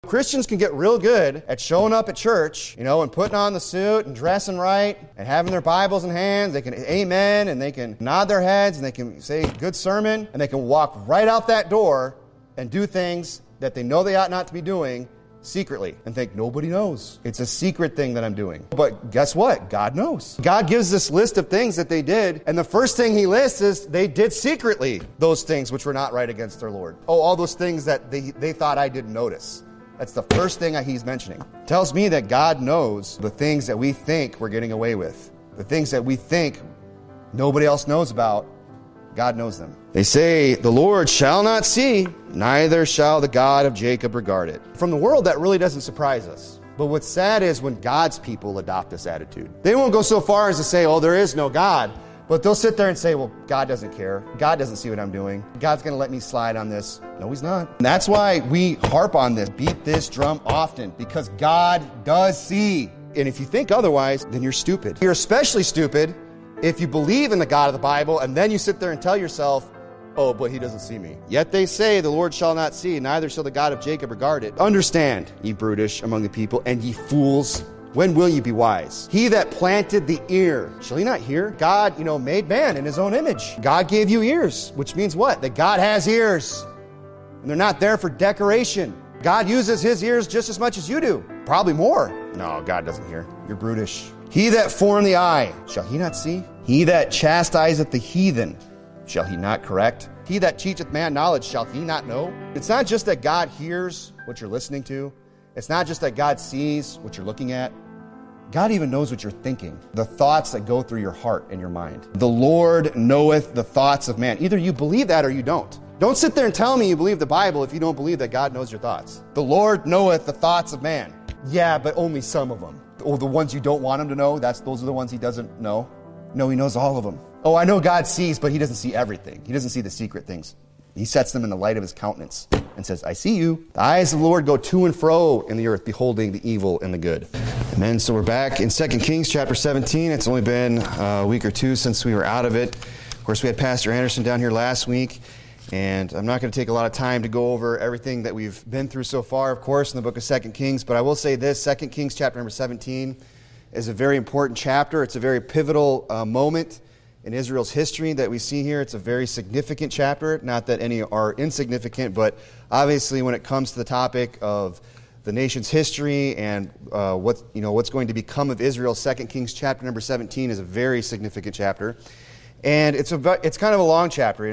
Christians can get real good at showing up at church, and putting on the suit and dressing right and having their Bibles in hands. They can amen and they can nod their heads and they can say good sermon and they can walk right out that door and do things that they know they ought not to be doing secretly and think nobody knows. It's a secret thing that I'm doing. But guess what? God knows. God gives this list of things that they did, and the first thing he lists is they did secretly those things which were not right against their Lord. All those things that they thought I didn't notice. That's the first thing he's mentioning. It tells me that God knows the things that we think we're getting away with. The things that we think nobody else knows about, God knows them. They say, the Lord shall not see, neither shall the God of Jacob regard it. From the world, that really doesn't surprise us. But what's sad is when God's people adopt this attitude. They won't go so far as to say, there is no God. But they'll sit there and say, God doesn't care. God doesn't see what I'm doing. God's going to let me slide on this. No, he's not. And that's why we harp on this, beat this drum often, because God does see. And if you think otherwise, then you're stupid. You're especially stupid if you believe in the God of the Bible and then you sit there and tell yourself, but he doesn't see me. Yet they say, the Lord shall not see, neither shall the God of Jacob regard it. Understand, ye brutish among the people, and ye fools, when will ye be wise? He that planted the ear, shall he not hear? God, made man in his own image. God gave you ears, which means what? That God has ears. And they're not there for decoration. God uses his ears just as much as you do. Probably more. No, God doesn't hear. You're brutish. He that formed the eye, shall he not see? He that chastiseth the heathen, shall he not correct? He that teacheth man knowledge, shall he not know? It's not just that God hears what you're listening to. It's not just that God sees what you're looking at. God even knows what you're thinking, the thoughts that go through your heart and your mind. The Lord knoweth the thoughts of man. Either you believe that or you don't. Don't sit there and tell me you believe the Bible if you don't believe that God knows your thoughts. The Lord knoweth the thoughts of man. Yeah, but only some of them. Or the ones you don't want him to know, those are the ones he doesn't know. No, he knows all of them. I know God sees, but he doesn't see everything. He doesn't see the secret things. He sets them in the light of his countenance and says, I see you. The eyes of the Lord go to and fro in the earth, beholding the evil and the good. Amen. So we're back in 2 Kings chapter 17. It's only been a week or two since we were out of it. Of course, we had Pastor Anderson down here last week, and I'm not going to take a lot of time to go over everything that we've been through so far, of course, in the book of 2 Kings, but I will say this, 2 Kings chapter number 17 is a very important chapter. It's a very pivotal moment in Israel's history that we see here. It's a very significant chapter. Not that any are insignificant, but obviously when it comes to the topic of the nation's history and what's going to become of Israel, 2 Kings chapter number 17 is a very significant chapter. And it's kind of a long chapter.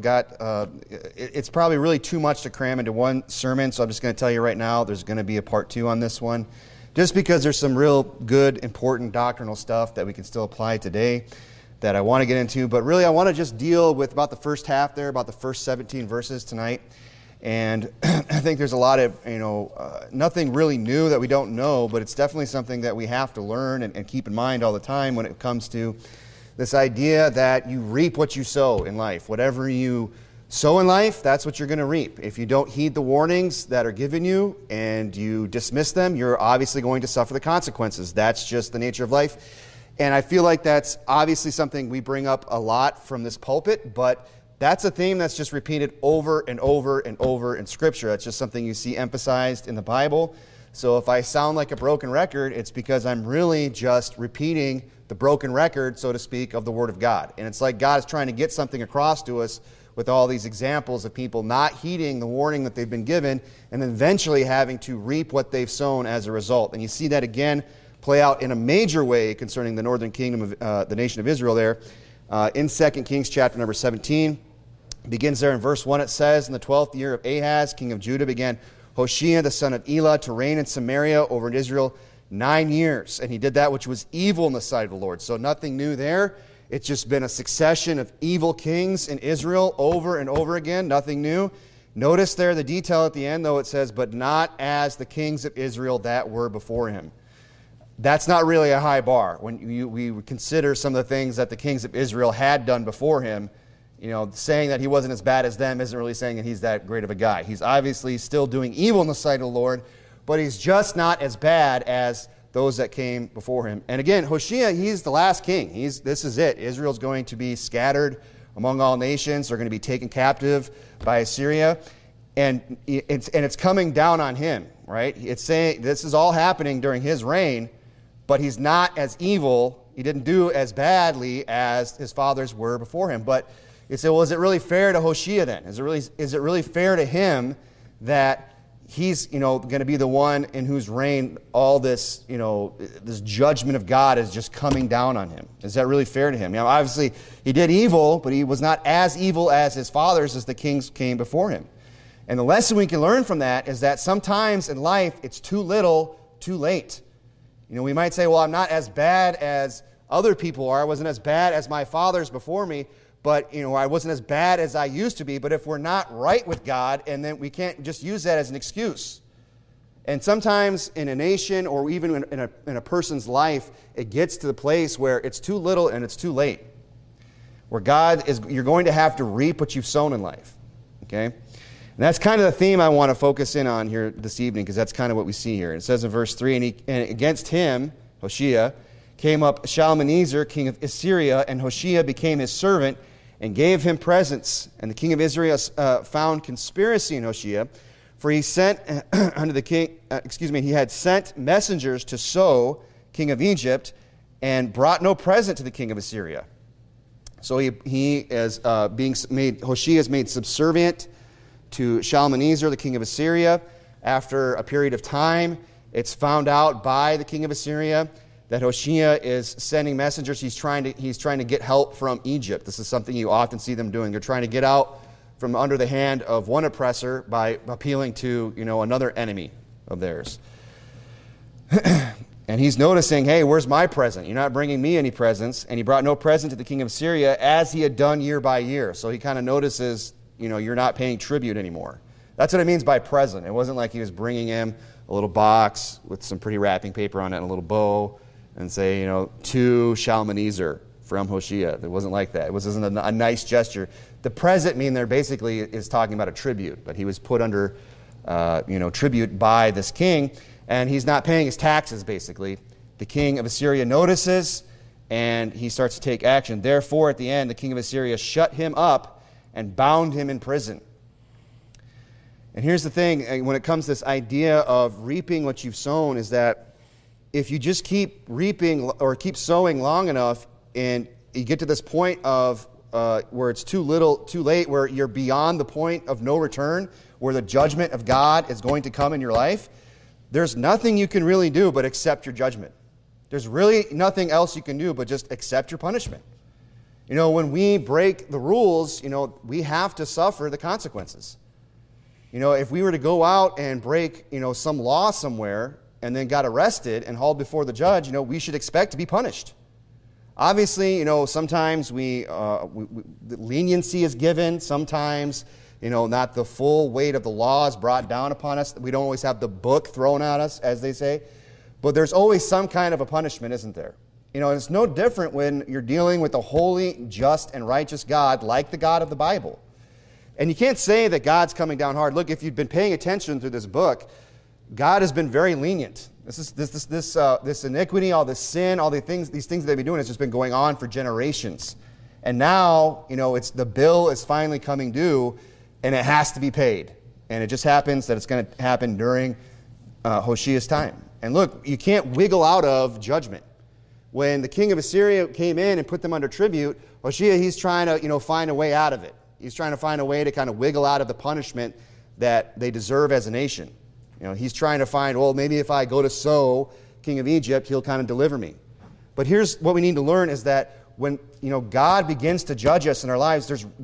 It's probably really too much to cram into one sermon, so I'm just going to tell you right now there's going to be a part 2 on this one, just because there's some real good, important doctrinal stuff that we can still apply today that I want to get into. But really, I want to just deal with about the first half there, about the first 17 verses tonight. And I think there's a lot of, nothing really new that we don't know, but it's definitely something that we have to learn and keep in mind all the time when it comes to this idea that you reap what you sow in life. Whatever you sow in life, that's what you're going to reap. If you don't heed the warnings that are given you and you dismiss them, you're obviously going to suffer the consequences. That's just the nature of life. And I feel like that's obviously something we bring up a lot from this pulpit, but that's a theme that's just repeated over and over and over in Scripture. That's just something you see emphasized in the Bible. So if I sound like a broken record, it's because I'm really just repeating the broken record, so to speak, of the Word of God. And it's like God is trying to get something across to us with all these examples of people not heeding the warning that they've been given and then eventually having to reap what they've sown as a result. And you see that again play out in a major way concerning the northern kingdom of the nation of Israel there. In 2 Kings chapter number 17, begins there in verse 1, it says, in the 12th year of Ahaz, king of Judah, began Hoshea the son of Elah to reign in Samaria over in Israel 9 years. And he did that which was evil in the sight of the Lord. So nothing new there. It's just been a succession of evil kings in Israel over and over again. Nothing new. Notice there the detail at the end, though. It says, but not as the kings of Israel that were before him. That's not really a high bar. When we consider some of the things that the kings of Israel had done before him, saying that he wasn't as bad as them isn't really saying that he's that great of a guy. He's obviously still doing evil in the sight of the Lord, but he's just not as bad as those that came before him. And again, Hoshea, he's the last king. This is it. Israel's going to be scattered among all nations. They're going to be taken captive by Assyria. And it's coming down on him. right? It's saying this is all happening during his reign, but he's not as evil. He didn't do as badly as his fathers were before him. But you say, well, is it really fair to Hoshea then? Is it really fair to him that he's, going to be the one in whose reign all this, this judgment of God is just coming down on him? Is that really fair to him? Obviously, he did evil, but he was not as evil as his fathers as the kings came before him. And the lesson we can learn from that is that sometimes in life, it's too little, too late. We might say, well, I'm not as bad as other people are. I wasn't as bad as my fathers before me. But, I wasn't as bad as I used to be. But if we're not right with God, and then we can't just use that as an excuse. And sometimes in a nation or even in a person's life, it gets to the place where it's too little and it's too late. Where you're going to have to reap what you've sown in life. Okay? And that's kind of the theme I want to focus in on here this evening, because that's kind of what we see here. It says in verse 3, and against him, Hoshea, came up Shalmaneser, king of Assyria, and Hoshea became his servant, and gave him presents. And the king of Israel found conspiracy in Hoshea, for he sent unto the king, he had sent messengers to So, king of Egypt, and brought no present to the king of Assyria. So Hoshea is made subservient to Shalmaneser, the king of Assyria. After a period of time, it's found out by the king of Assyria that Hoshea is sending messengers. He's trying to get help from Egypt. This is something you often see them doing. They're trying to get out from under the hand of one oppressor by appealing to, another enemy of theirs. And he's noticing, hey, where's my present? You're not bringing me any presents. And he brought no present to the king of Syria, as he had done year by year. So he kind of notices, you're not paying tribute anymore. That's what it means by present. It wasn't like he was bringing him a little box with some pretty wrapping paper on it and a little bow, and say, to Shalmaneser from Hoshea. It wasn't like that. It wasn't a nice gesture. The present there basically is talking about a tribute, but he was put under, tribute by this king, and he's not paying his taxes, basically. The king of Assyria notices, and he starts to take action. Therefore, at the end, the king of Assyria shut him up and bound him in prison. And here's the thing, when it comes to this idea of reaping what you've sown, is that if you just keep reaping or keep sowing long enough, and you get to this point of where it's too little, too late, where you're beyond the point of no return, where the judgment of God is going to come in your life, there's nothing you can really do but accept your judgment. There's really nothing else you can do but just accept your punishment. When we break the rules, we have to suffer the consequences. If we were to go out and break, some law somewhere, and then got arrested and hauled before the judge, we should expect to be punished. Obviously, sometimes leniency is given. Sometimes, not the full weight of the law is brought down upon us. We don't always have the book thrown at us, as they say. But there's always some kind of a punishment, isn't there? It's no different when you're dealing with a holy, just, and righteous God like the God of the Bible. And you can't say that God's coming down hard. Look, if you've been paying attention through this book, God has been very lenient. This iniquity, all this sin, all these things that they've been doing has just been going on for generations. And now, the bill is finally coming due, and it has to be paid. And it just happens that it's going to happen during Hoshea's time. And look, you can't wiggle out of judgment. When the king of Assyria came in and put them under tribute, Hoshea, he's trying to, find a way out of it. He's trying to find a way to kind of wiggle out of the punishment that they deserve as a nation. He's trying to find, maybe if I go to So, king of Egypt, he'll kind of deliver me. But here's what we need to learn is that when, God begins to judge us in our lives,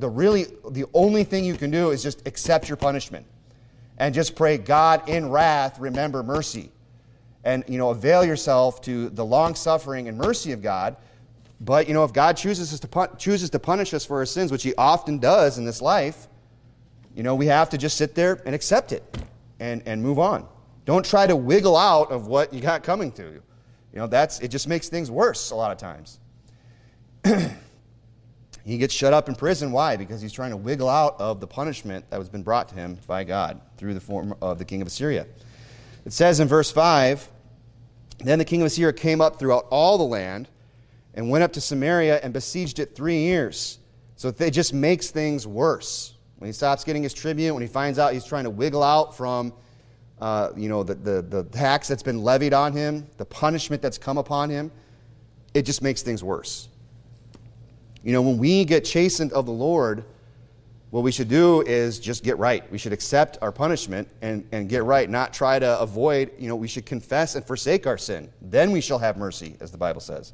the only thing you can do is just accept your punishment. And just pray, God, in wrath, remember mercy. And, avail yourself to the long-suffering and mercy of God. But, if God chooses to punish us for our sins, which He often does in this life, we have to just sit there and accept it. And move on. Don't try to wiggle out of what you got coming to you. It just makes things worse a lot of times. He gets shut up in prison. Why? Because he's trying to wiggle out of the punishment that has been brought to him by God through the form of the king of Assyria. It says in verse 5, Then the king of Assyria came up throughout all the land and went up to Samaria and besieged it 3 years. So it just makes things worse. When he stops getting his tribute, when he finds out he's trying to wiggle out from the tax that's been levied on him, the punishment that's come upon him, it just makes things worse. When we get chastened of the Lord, what we should do is just get right. We should accept our punishment and get right, not try to avoid. We should confess and forsake our sin. Then we shall have mercy, as the Bible says.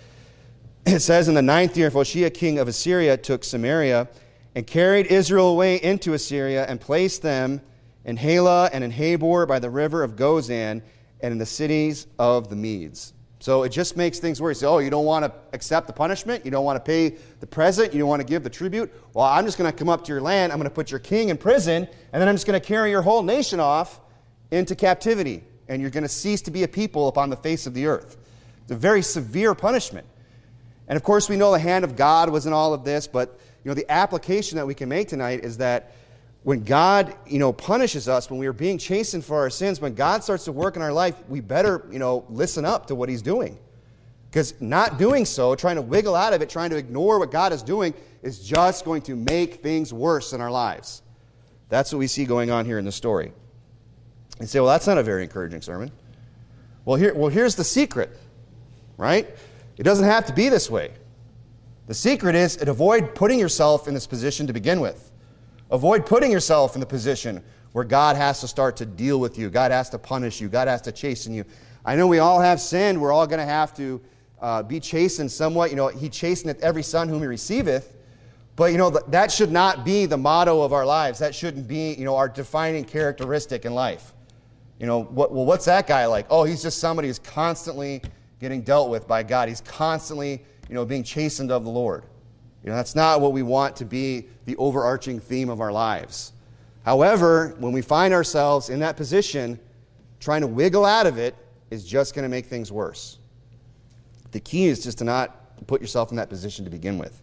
It says, in the 9th year, Hoshea, king of Assyria, took Samaria and carried Israel away into Assyria and placed them in Halah and in Habor by the river of Gozan and in the cities of the Medes. So it just makes things worse. You don't want to accept the punishment? You don't want to pay the present? You don't want to give the tribute? Well, I'm just going to come up to your land. I'm going to put your king in prison, and then I'm just going to carry your whole nation off into captivity, and you're going to cease to be a people upon the face of the earth. It's a very severe punishment. And of course, we know the hand of God was in all of this, but the application that we can make tonight is that when God, punishes us, when we are being chastened for our sins, when God starts to work in our life, we better, listen up to what he's doing. Because not doing so, trying to wiggle out of it, trying to ignore what God is doing, is just going to make things worse in our lives. That's what we see going on here in the story. And say, well, that's not a very encouraging sermon. Well, here's the secret, right? It doesn't have to be this way. The secret is to avoid putting yourself in this position to begin with. Avoid putting yourself in the position where God has to start to deal with you. God has to punish you. God has to chasten you. I know we all have sinned. We're all going to have to be chastened somewhat. He chasteneth every son whom he receiveth. But, that should not be the motto of our lives. That shouldn't be, our defining characteristic in life. What's that guy like? Oh, he's just somebody who's constantly getting dealt with by God. He's constantly, being chastened of the Lord. That's not what we want to be the overarching theme of our lives. However, when we find ourselves in that position, trying to wiggle out of it is just going to make things worse. The key is just to not put yourself in that position to begin with.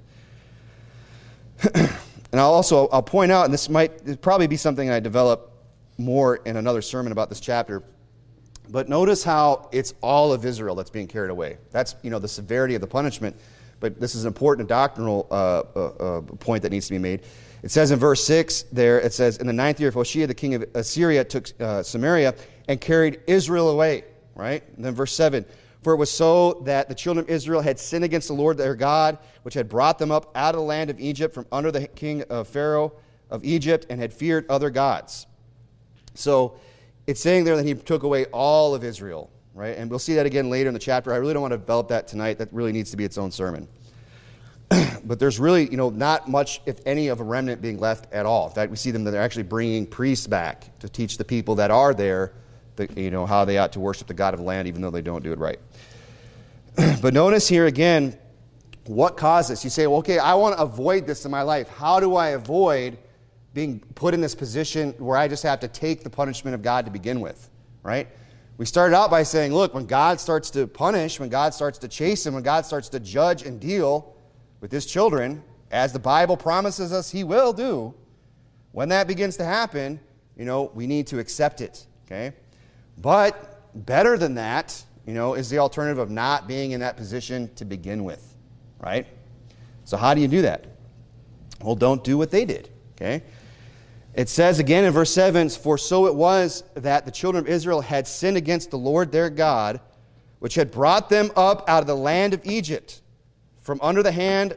And I'll point out, and this might probably be something I develop more in another sermon about this chapter, but notice how it's all of Israel that's being carried away. That's, the severity of the punishment. But this is an important doctrinal point that needs to be made. It says in verse 6 there, it says, in the 9th year of Hoshea, the king of Assyria took Samaria and carried Israel away. Right? And then verse 7, for it was so that the children of Israel had sinned against the Lord their God, which had brought them up out of the land of Egypt from under the king of Pharaoh of Egypt, and had feared other gods. So it's saying there that he took away all of Israel. Right? And we'll see that again later in the chapter. I really don't want to develop that tonight. That really needs to be its own sermon. But there's really, not much, if any, of a remnant being left at all. In fact, we see them that they're actually bringing priests back to teach the people that are there, how they ought to worship the God of the land, even though they don't do it right. But notice here again, what caused this? You say, well, okay, I want to avoid this in my life. How do I avoid being put in this position where I just have to take the punishment of God to begin with? Right? We started out by saying, look, when God starts to punish, when God starts to chasten, when God starts to judge and deal with his children, as the Bible promises us he will do, when that begins to happen, we need to accept it, okay? But better than that, is the alternative of not being in that position to begin with, right? So how do you do that? Well, don't do what they did, okay? It says again in verse 7, for so it was that the children of Israel had sinned against the Lord their God, which had brought them up out of the land of Egypt, from under the hand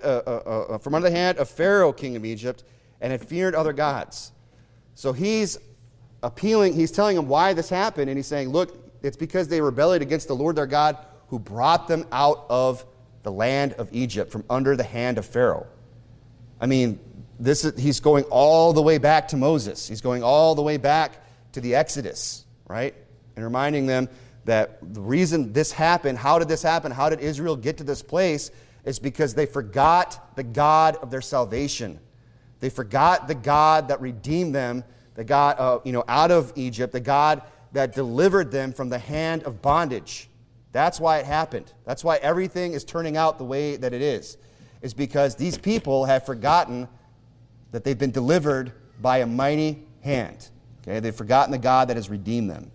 of Pharaoh, king of Egypt, and had feared other gods. So he's telling them why this happened, and he's saying, look, it's because they rebelled against the Lord their God, who brought them out of the land of Egypt, from under the hand of Pharaoh. I mean, he's going all the way back to Moses. He's going all the way back to the Exodus, right? And reminding them that the reason this happened, how did this happen? How did Israel get to this place? Is because they forgot the God of their salvation. They forgot the God that redeemed them, the God out of Egypt, the God that delivered them from the hand of bondage. That's why it happened. That's why everything is turning out the way that it is because these people have forgotten that they've been delivered by a mighty hand. Okay? They've forgotten the God that has redeemed them.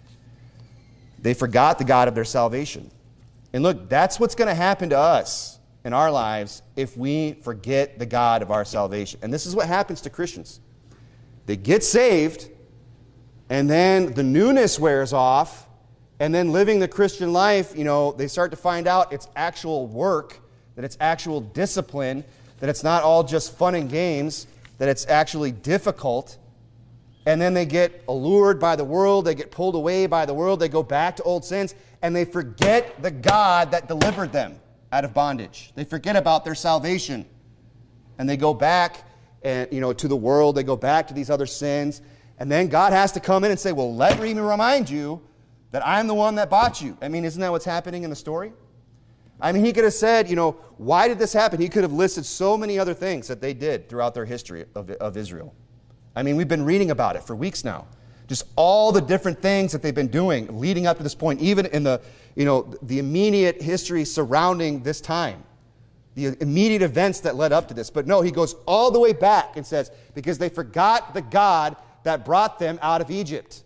They forgot the God of their salvation. And look, that's what's going to happen to us in our lives if we forget the God of our salvation. And this is what happens to Christians. They get saved, And then the newness wears off, and then living the Christian life, they start to find out it's actual work, that it's actual discipline, that it's not all just fun and games, that it's actually difficult. And then they get allured by the world, they get pulled away by the world, they go back to old sins, and they forget the God that delivered them out of bondage. They forget about their salvation. And they go back and to the world, they go back to these other sins. And then God has to come in and say, well, let me remind you that I'm the one that bought you. I mean, isn't that what's happening in the story? I mean, he could have said, why did this happen? He could have listed so many other things that they did throughout their history of Israel. I mean, we've been reading about it for weeks now. Just all the different things that they've been doing leading up to this point, even in the immediate history surrounding this time, the immediate events that led up to this. But no, he goes all the way back and says, because they forgot the God that brought them out of Egypt.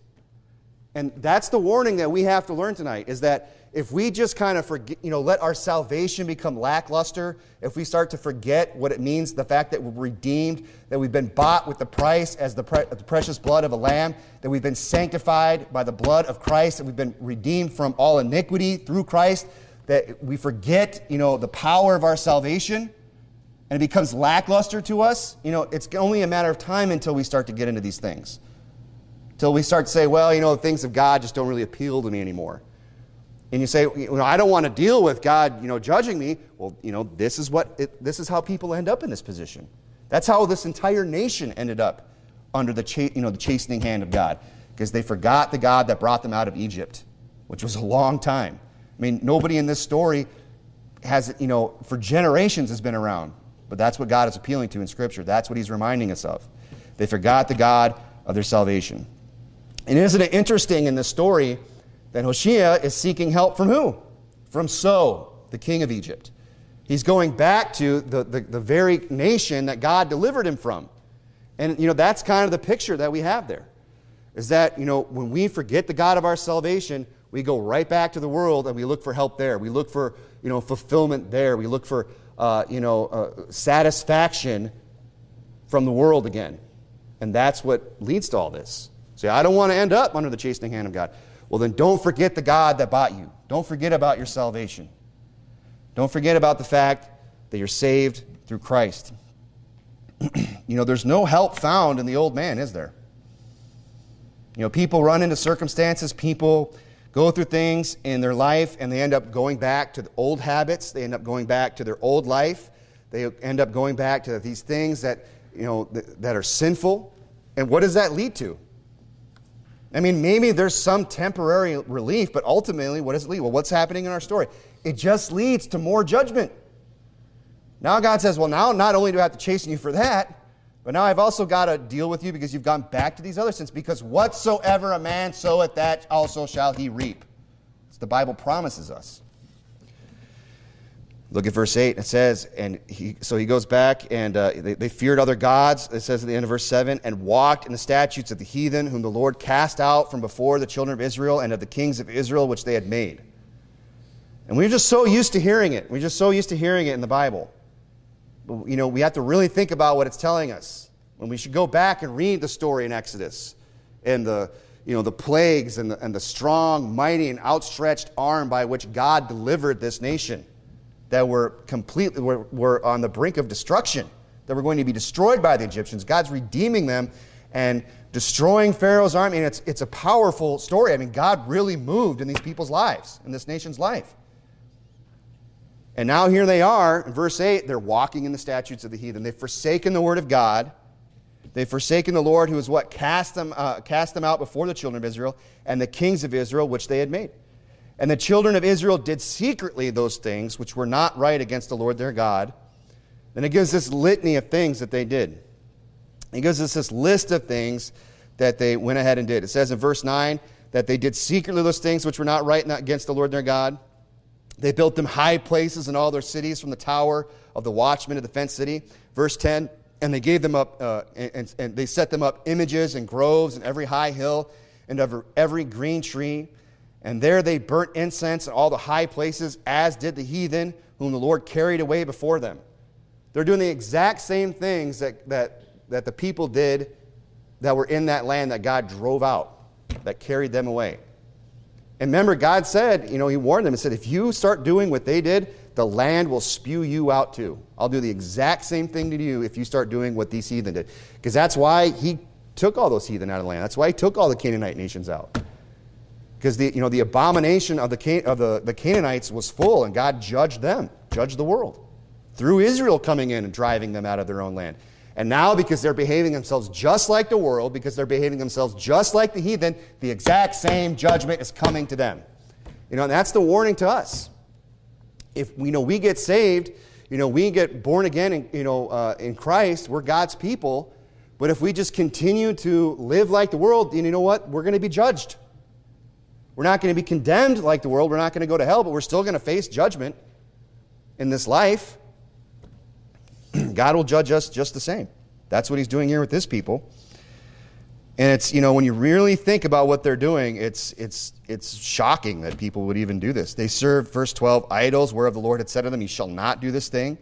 And that's the warning that we have to learn tonight, is that if we just kind of forget, let our salvation become lackluster, if we start to forget what it means, the fact that we're redeemed, that we've been bought with the price as the precious blood of a lamb, that we've been sanctified by the blood of Christ, that we've been redeemed from all iniquity through Christ, that we forget, the power of our salvation, and it becomes lackluster to us, it's only a matter of time until we start to get into these things. Until we start to say, well, the things of God just don't really appeal to me anymore. And you say, I don't want to deal with God, judging me. Well, this is how people end up in this position. That's how this entire nation ended up under the chastening hand of God, because they forgot the God that brought them out of Egypt, which was a long time. I mean, nobody in this story has, for generations has been around. But that's what God is appealing to in Scripture. That's what he's reminding us of. They forgot the God of their salvation. And isn't it interesting in this story that Hoshea is seeking help from who? From So, the king of Egypt. He's going back to the very nation that God delivered him from. And, that's kind of the picture that we have there. Is that, when we forget the God of our salvation, we go right back to the world and we look for help there. We look for, fulfillment there. We look for, satisfaction from the world again. And that's what leads to all this. So I don't want to end up under the chastening hand of God. Well, then don't forget the God that bought you. Don't forget about your salvation. Don't forget about the fact that you're saved through Christ. There's no help found in the old man, is there? People run into circumstances, people go through things in their life, and they end up going back to the old habits. They end up going back to their old life. They end up going back to these things that, that are sinful. And what does that lead to? I mean, maybe there's some temporary relief, but ultimately, what does it lead? Well, what's happening in our story? It just leads to more judgment. Now God says, well, now not only do I have to chasten you for that, but now I've also got to deal with you because you've gone back to these other sins. Because whatsoever a man soweth, that also shall he reap. As the Bible promises us. Look at verse 8. It says, so he goes back, and they feared other gods, it says at the end of verse 7, and walked in the statutes of the heathen, whom the Lord cast out from before the children of Israel, and of the kings of Israel, which they had made. And we're just so used to hearing it. We're just so used to hearing it in the Bible. But, we have to really think about what it's telling us. When we should go back and read the story in Exodus, and the plagues, and the strong, mighty, and outstretched arm by which God delivered this nation, that were on the brink of destruction, that were going to be destroyed by the Egyptians. God's redeeming them and destroying Pharaoh's army. And it's a powerful story. I mean, God really moved in these people's lives, in this nation's life. And now here they are, in verse 8, they're walking in the statutes of the heathen. They've forsaken the word of God. They've forsaken the Lord, who is what? Cast them out before the children of Israel, and the kings of Israel, which they had made. And the children of Israel did secretly those things which were not right against the Lord their God. Then it gives this litany of things that they did. It gives us this list of things that they went ahead and did. It says in verse 9 that they did secretly those things which were not right against the Lord their God. They built them high places in all their cities, from the tower of the watchman to the fenced city. Verse 10, and they gave them up, and they set them up images and groves and every high hill and over every green tree. And there they burnt incense in all the high places, as did the heathen, whom the Lord carried away before them. They're doing the exact same things that the people did that were in that land that God drove out. that carried them away. And remember, God said, He warned them and said, if you start doing what they did, the land will spew you out too. I'll do the exact same thing to you if you start doing what these heathen did. Because that's why He took all those heathen out of the land. That's why He took all the Canaanite nations out. Because the abomination of the Canaanites was full, and God judged them, judged the world, through Israel coming in and driving them out of their own land. And now, because they're behaving themselves just like the world, because they're behaving themselves just like the heathen, the exact same judgment is coming to them. And that's the warning to us. If we get saved, we get born again in Christ, we're God's people. But if we just continue to live like the world, then you know what? We're going to be judged. We're not going to be condemned like the world. We're not going to go to hell, but we're still going to face judgment in this life. God will judge us just the same. That's what He's doing here with this people. And it's, when you really think about what they're doing, it's shocking that people would even do this. They served, verse 12, idols, whereof the Lord had said to them, "You shall not do this thing."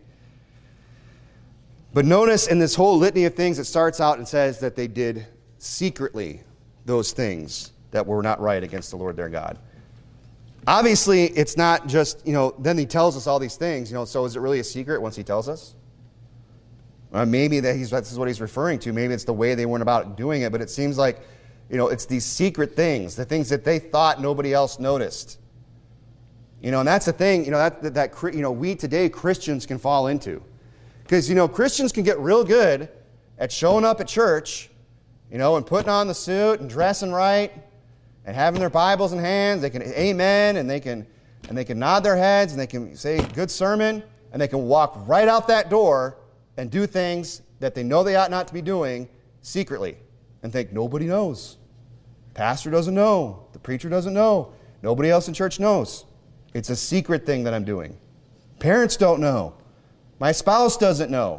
But notice in this whole litany of things, it starts out and says that they did secretly those things that were not right against the Lord their God. Obviously, it's not just, then He tells us all these things, so is it really a secret once He tells us? Maybe this is what He's referring to. Maybe it's the way they went about doing it, but it seems like, it's these secret things, the things that they thought nobody else noticed. And that's the thing, that we today, Christians, can fall into. Because, Christians can get real good at showing up at church, and putting on the suit and dressing right and having their Bibles in hands. They can amen, and they can nod their heads, and they can say good sermon, and they can walk right out that door and do things that they know they ought not to be doing secretly and think nobody knows. Pastor doesn't know. The preacher doesn't know. Nobody else in church knows. It's a secret thing that I'm doing. Parents don't know. My spouse doesn't know.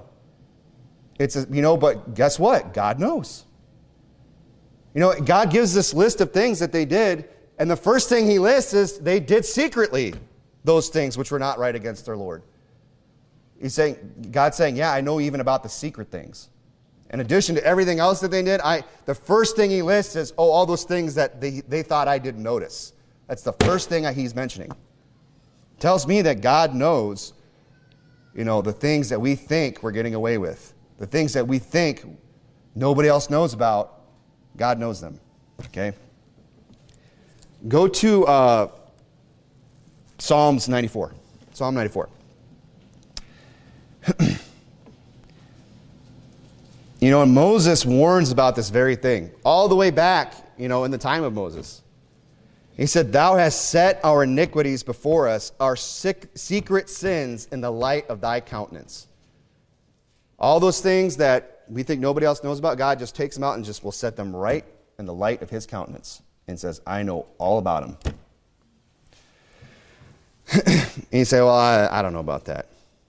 But guess what? God knows. God gives this list of things that they did, and the first thing He lists is they did secretly those things which were not right against their Lord. God's saying, yeah, I know even about the secret things. In addition to everything else that they did, the first thing He lists is, all those things that they thought I didn't notice. That's the first thing He's mentioning. Tells me that God knows, the things that we think we're getting away with. The things that we think nobody else knows about, God knows them. Okay? Go to Psalms 94. Psalm 94. And Moses warns about this very thing all the way back, in the time of Moses. He said, "Thou hast set our iniquities before us, our secret sins in the light of Thy countenance." All those things that we think nobody else knows about, God just takes them out and just will set them right in the light of His countenance and says, "I know all about them." And you say, "Well, I don't know about that."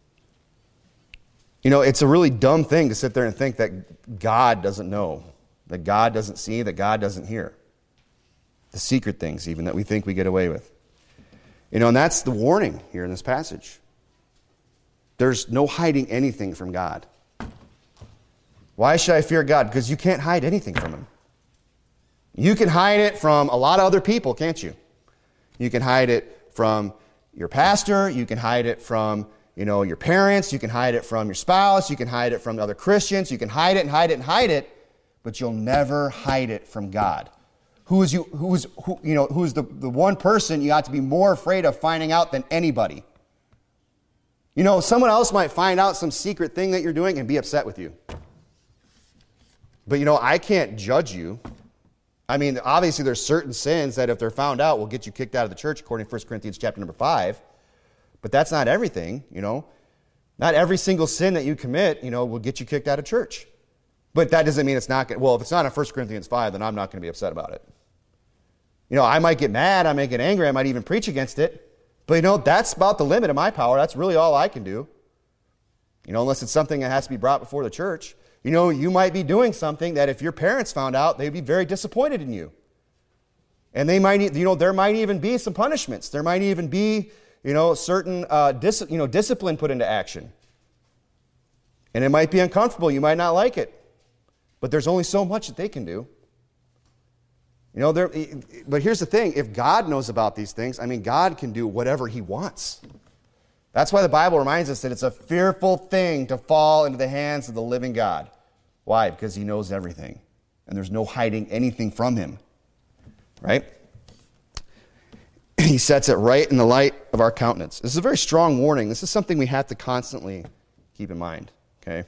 It's a really dumb thing to sit there and think that God doesn't know, that God doesn't see, that God doesn't hear. The secret things even that we think we get away with. And that's the warning here in this passage. There's no hiding anything from God. Why should I fear God? Because you can't hide anything from Him. You can hide it from a lot of other people, can't you? You can hide it from your pastor. You can hide it from your parents. You can hide it from your spouse. You can hide it from other Christians. You can hide it and hide it and hide it, but you'll never hide it from God. Who's the one person you ought to be more afraid of finding out than anybody? Someone else might find out some secret thing that you're doing and be upset with you. But I can't judge you. Obviously there's certain sins that if they're found out will get you kicked out of the church according to 1 Corinthians chapter number 5. But that's not everything, Not every single sin that you commit, will get you kicked out of church. But that doesn't mean it's not going to, if it's not in 1 Corinthians 5, then I'm not going to be upset about it. I might get mad, I might get angry, I might even preach against it. But that's about the limit of my power. That's really all I can do. Unless it's something that has to be brought before the church. You might be doing something that if your parents found out, they'd be very disappointed in you. And they might, there might even be some punishments. There might even be, certain discipline put into action. And it might be uncomfortable. You might not like it. But there's only so much that they can do. But here's the thing. If God knows about these things, God can do whatever he wants. That's why the Bible reminds us that it's a fearful thing to fall into the hands of the living God. Why? Because he knows everything. And there's no hiding anything from him. Right? He sets it right in the light of our countenance. This is a very strong warning. This is something we have to constantly keep in mind. Okay?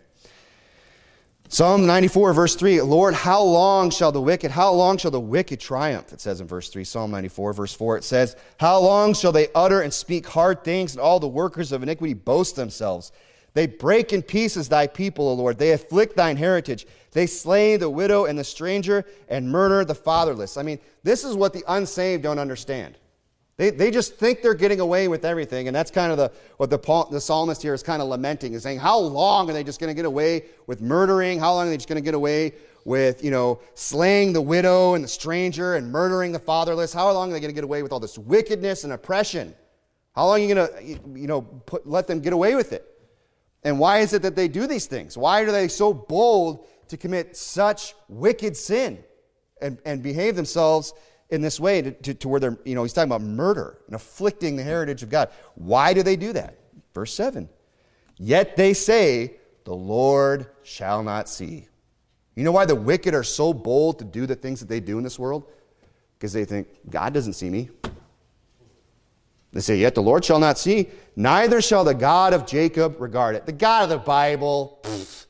Psalm 94, verse 3, Lord, how long shall the wicked triumph? It says in verse 3, Psalm 94, verse 4, it says, how long shall they utter and speak hard things, and all the workers of iniquity boast themselves? They break in pieces thy people, O Lord. They afflict thine heritage. They slay the widow and the stranger and murder the fatherless. This is what the unsaved don't understand. They just think they're getting away with everything, and that's kind of what the psalmist here is kind of lamenting, is saying, how long are they just going to get away with murdering? How long are they just going to get away with, slaying the widow and the stranger and murdering the fatherless? How long are they going to get away with all this wickedness and oppression? How long are you going to, let them get away with it? And why is it that they do these things? Why are they so bold to commit such wicked sin and behave themselves in this way to where they're, he's talking about murder and afflicting the heritage of God. Why do they do that? Verse 7, yet they say, the Lord shall not see. You know why the wicked are so bold to do the things that they do in this world? Because they think, God doesn't see me. They say, yet the Lord shall not see, neither shall the God of Jacob regard it. The God of the Bible,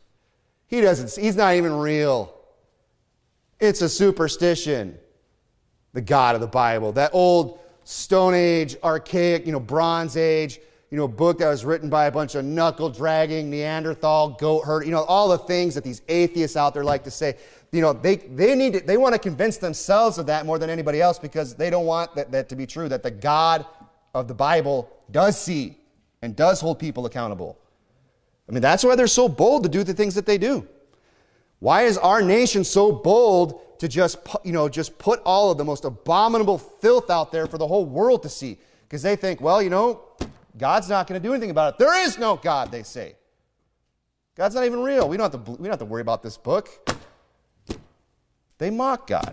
he's not even real. It's a superstition. The God of the Bible, that old Stone Age, archaic, Bronze Age, book that was written by a bunch of knuckle-dragging Neanderthal, goat herd, all the things that these atheists out there like to say. They want to convince themselves of that more than anybody else, because they don't want that to be true, that the God of the Bible does see and does hold people accountable. That's why they're so bold to do the things that they do. Why is our nation so bold to just put all of the most abominable filth out there for the whole world to see? Because they think, God's not going to do anything about it. There is no God, they say. God's not even real. We don't have to worry about this book. They mock God.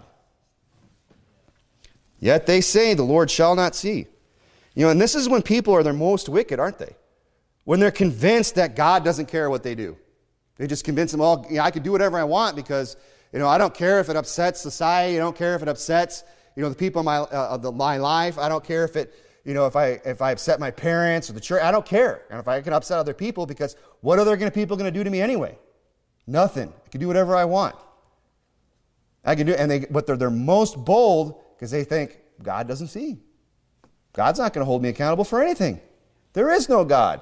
Yet they say, the Lord shall not see. And this is when people are their most wicked, aren't they? When they're convinced that God doesn't care what they do. They just convince them all, I can do whatever I want because, I don't care if it upsets society. I don't care if it upsets, the people in my life. I don't care if it, if I upset my parents or the church. I don't care. And if I can upset other people, because what other people going to do to me anyway? Nothing. I can do whatever I want. I can do, but they're most bold because they think God doesn't see. God's not going to hold me accountable for anything. There is no God.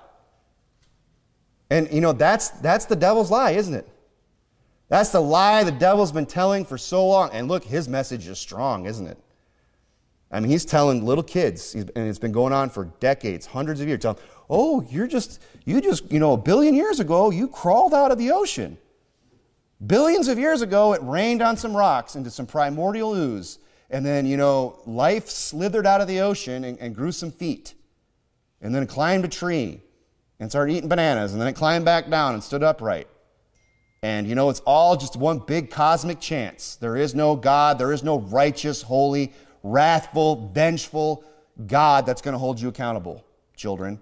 And, that's the devil's lie, isn't it? That's the lie the devil's been telling for so long. And look, his message is strong, isn't it? He's telling little kids, and it's been going on for decades, hundreds of years, telling them, you just, a billion years ago, you crawled out of the ocean. Billions of years ago, it rained on some rocks into some primordial ooze. And then, life slithered out of the ocean and grew some feet. And then it climbed a tree and started eating bananas. And then it climbed back down and stood upright. And, it's all just one big cosmic chance. There is no God. There is no righteous, holy, wrathful, vengeful God that's going to hold you accountable, children.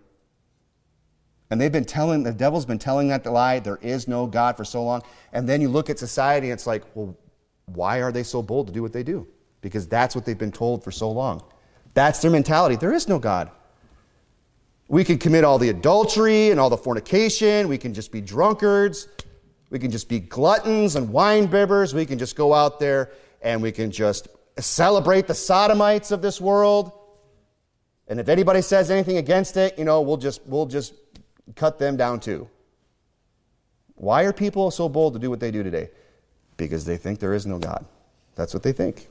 And the devil's been telling that lie. There is no God for so long. And then you look at society and it's like, well, why are they so bold to do what they do? Because that's what they've been told for so long. That's their mentality. There is no God. We can commit all the adultery and all the fornication. We can just be drunkards. We can just be gluttons and wine bibbers. We can just go out there and we can just celebrate the sodomites of this world. And if anybody says anything against it, we'll just cut them down too. Why are people so bold to do what they do today? Because they think there is no God. That's what they think.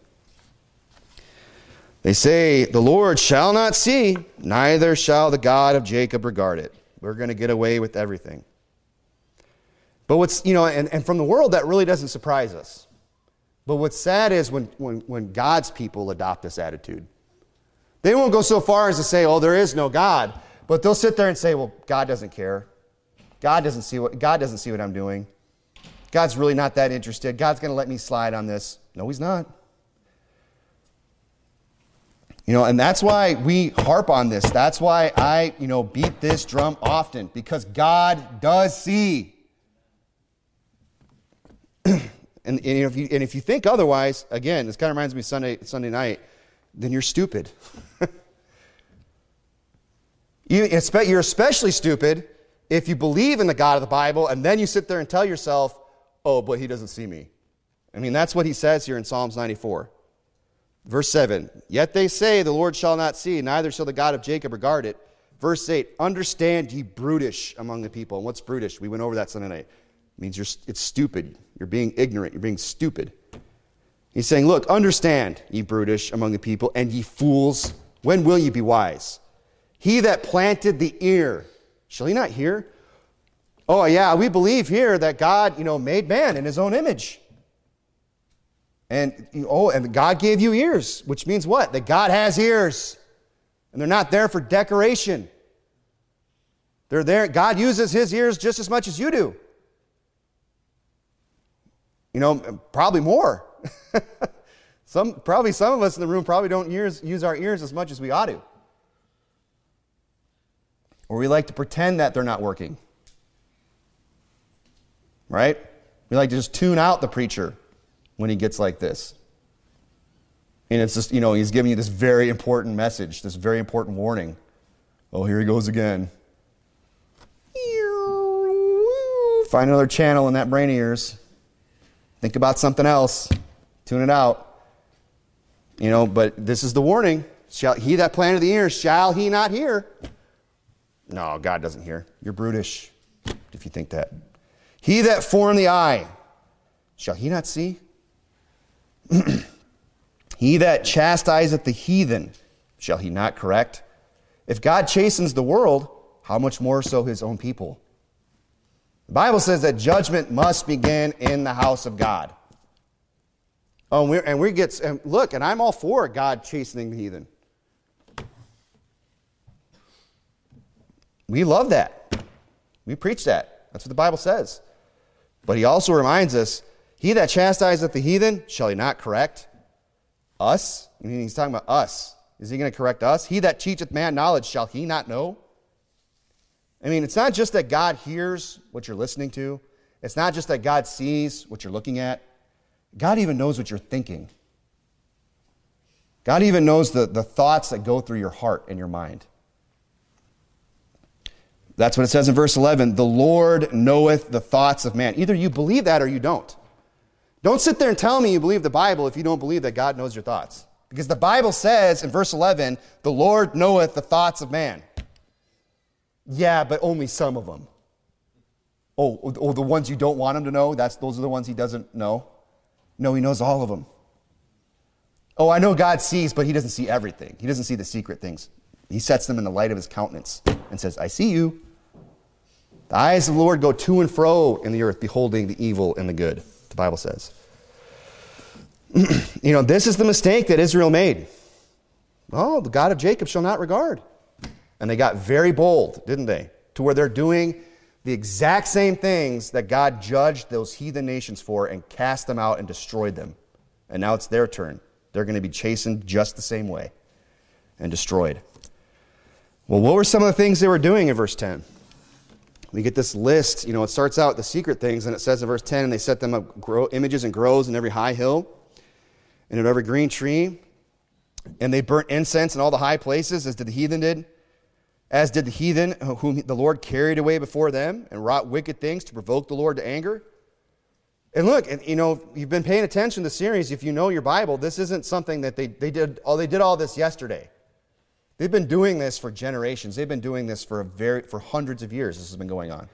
They say, the Lord shall not see, neither shall the God of Jacob regard it. We're going to get away with everything. But what's, and from the world, that really doesn't surprise us. But what's sad is when God's people adopt this attitude. They won't go so far as to say, there is no God. But they'll sit there and say, well, God doesn't care. God doesn't see what I'm doing. God's really not that interested. God's going to let me slide on this. No, he's not. And that's why we harp on this. That's why I, beat this drum often, because God does see. And if you think otherwise, again, this kind of reminds me of Sunday night, then you're stupid. You're especially stupid if you believe in the God of the Bible and then you sit there and tell yourself, oh, but he doesn't see me. That's what he says here in Psalms 94. Verse 7, yet they say the Lord shall not see, neither shall the God of Jacob regard it. Verse 8, understand ye brutish among the people. And what's brutish? We went over that Sunday night. It means it's stupid. You're being ignorant. You're being stupid. He's saying, look, understand, ye brutish among the people, and ye fools, when will ye be wise? He that planted the ear, shall he not hear? Oh, yeah, we believe here that God, made man in his own image. And God gave you ears, which means what? That God has ears. And they're not there for decoration. They're there. God uses his ears just as much as you do. Probably more. Probably some of us in the room probably don't use our ears as much as we ought to. Or we like to pretend that they're not working. Right? We like to just tune out the preacher when he gets like this. And it's just, he's giving you this very important message, this very important warning. Oh, here he goes again. Find another channel in that brain of yours. Think about something else. Tune it out. But this is the warning. He that planted the ear, shall he not hear? No, God doesn't hear. You're brutish if you think that. He that formed the eye, shall he not see? He that chastiseth the heathen, shall he not correct? If God chastens the world, how much more so his own people? The Bible says that judgment must begin in the house of God. And I'm all for God chastening the heathen. We love that. We preach that. That's what the Bible says. But he also reminds us, he that chastiseth the heathen, shall he not correct? Us? He's talking about us. Is he going to correct us? He that teacheth man knowledge, shall he not know? It's not just that God hears what you're listening to. It's not just that God sees what you're looking at. God even knows what you're thinking. God even knows the thoughts that go through your heart and your mind. That's what it says in verse 11. The Lord knoweth the thoughts of man. Either you believe that or you don't. Don't sit there and tell me you believe the Bible if you don't believe that God knows your thoughts. Because the Bible says in verse 11, the Lord knoweth the thoughts of man. Yeah, but only some of them. Oh, the ones you don't want him to know, those are the ones he doesn't know? No, he knows all of them. Oh, I know God sees, but he doesn't see everything. He doesn't see the secret things. He sets them in the light of his countenance and says, I see you. The eyes of the Lord go to and fro in the earth, beholding the evil and the good, the Bible says. This is the mistake that Israel made. Oh, the God of Jacob shall not regard. And they got very bold, didn't they? To where they're doing the exact same things that God judged those heathen nations for and cast them out and destroyed them. And now it's their turn. They're going to be chastened just the same way and destroyed. Well, what were some of the things they were doing in verse 10? We get this list. It starts out the secret things, and it says in verse 10, and they set them up images and groves in every high hill and in every green tree. And they burnt incense in all the high places, as did the heathen whom the Lord carried away before them, and wrought wicked things to provoke the Lord to anger. And look, you've been paying attention to the series. If you know your Bible, this isn't something that they did all this yesterday. They've been doing this for generations. They've been doing this for hundreds of years. This has been going on.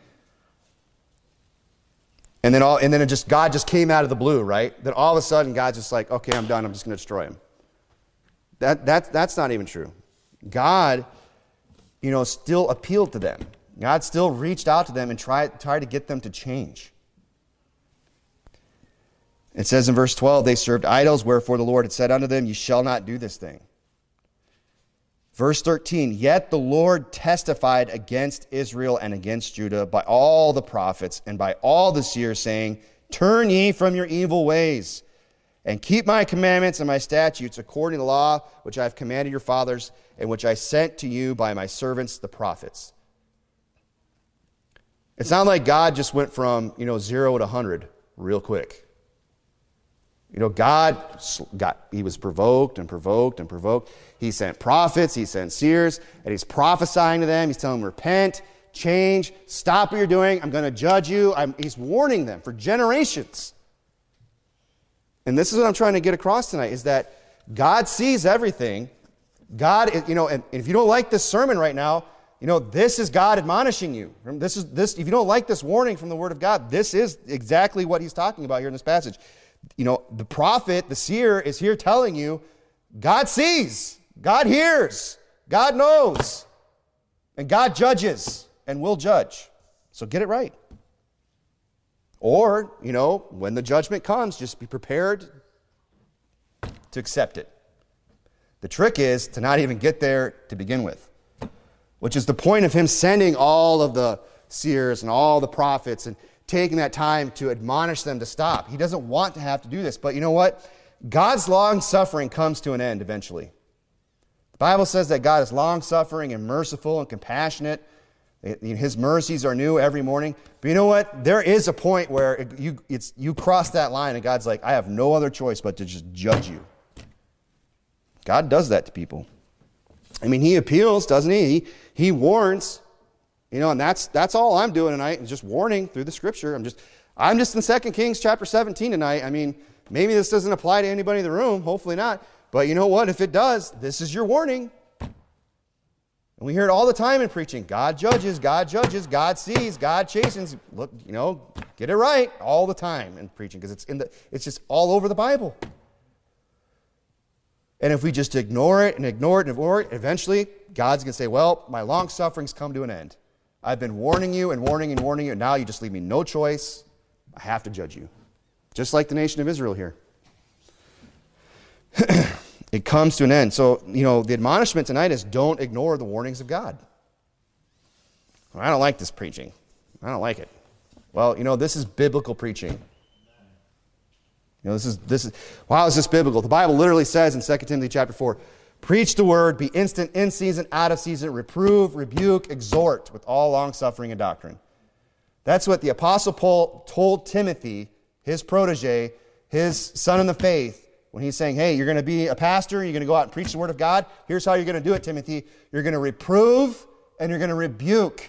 And then God just came out of the blue, right? Then all of a sudden, God's just like, okay, I'm done. I'm just going to destroy him. That's not even true. God, still appealed to them. God still reached out to them and tried to get them to change. It says in verse 12, they served idols, wherefore the Lord had said unto them, ye shall not do this thing. Verse 13, yet the Lord testified against Israel and against Judah by all the prophets and by all the seers, saying, turn ye from your evil ways, and keep my commandments and my statutes according to the law which I have commanded your fathers and which I sent to you by my servants, the prophets. It's not like God just went from, 0 to 100 real quick. God, he was provoked and provoked and provoked. He sent prophets, he sent seers, and he's prophesying to them. He's telling them, repent, change, stop what you're doing. I'm going to judge you. He's warning them for generations. And this is what I'm trying to get across tonight, is that God sees everything. God, and if you don't like this sermon right now, this is God admonishing you. If you don't like this warning from the Word of God, this is exactly what he's talking about here in this passage. The prophet, the seer, is here telling you, God sees, God hears, God knows, and God judges and will judge. So get it right. Or, when the judgment comes, just be prepared to accept it. The trick is to not even get there to begin with, which is the point of him sending all of the seers and all the prophets and taking that time to admonish them to stop. He doesn't want to have to do this. But you know what? God's long-suffering comes to an end eventually. The Bible says that God is long-suffering and merciful and compassionate. His mercies are new every morning. But you know what? There is a point where you cross that line and God's like, I have no other choice but to just judge you. God does that to people. He appeals, doesn't he? He warns. And that's all I'm doing tonight, is just warning through the Scripture. I'm just in 2 Kings chapter 17 tonight. Maybe this doesn't apply to anybody in the room. Hopefully not. But you know what? If it does, this is your warning. And we hear it all the time in preaching. God judges, God sees, God chastens. Look, get it right all the time in preaching, because it's just all over the Bible. And if we just ignore it, eventually God's going to say, well, my long suffering's come to an end. I've been warning you and warning and warning you, and now you just leave me no choice. I have to judge you. Just like the nation of Israel here. It comes to an end. So, the admonishment tonight is don't ignore the warnings of God. Well, I don't like this preaching. I don't like it. Well, this is biblical preaching. This is how is this biblical? The Bible literally says in 2 Timothy chapter 4, preach the word, be instant in season, out of season, reprove, rebuke, exhort with all long-suffering and doctrine. That's what the Apostle Paul told Timothy, his protege, his son in the faith, when he's saying, hey, you're going to be a pastor, you're going to go out and preach the word of God. Here's how you're going to do it, Timothy. You're going to reprove and you're going to rebuke.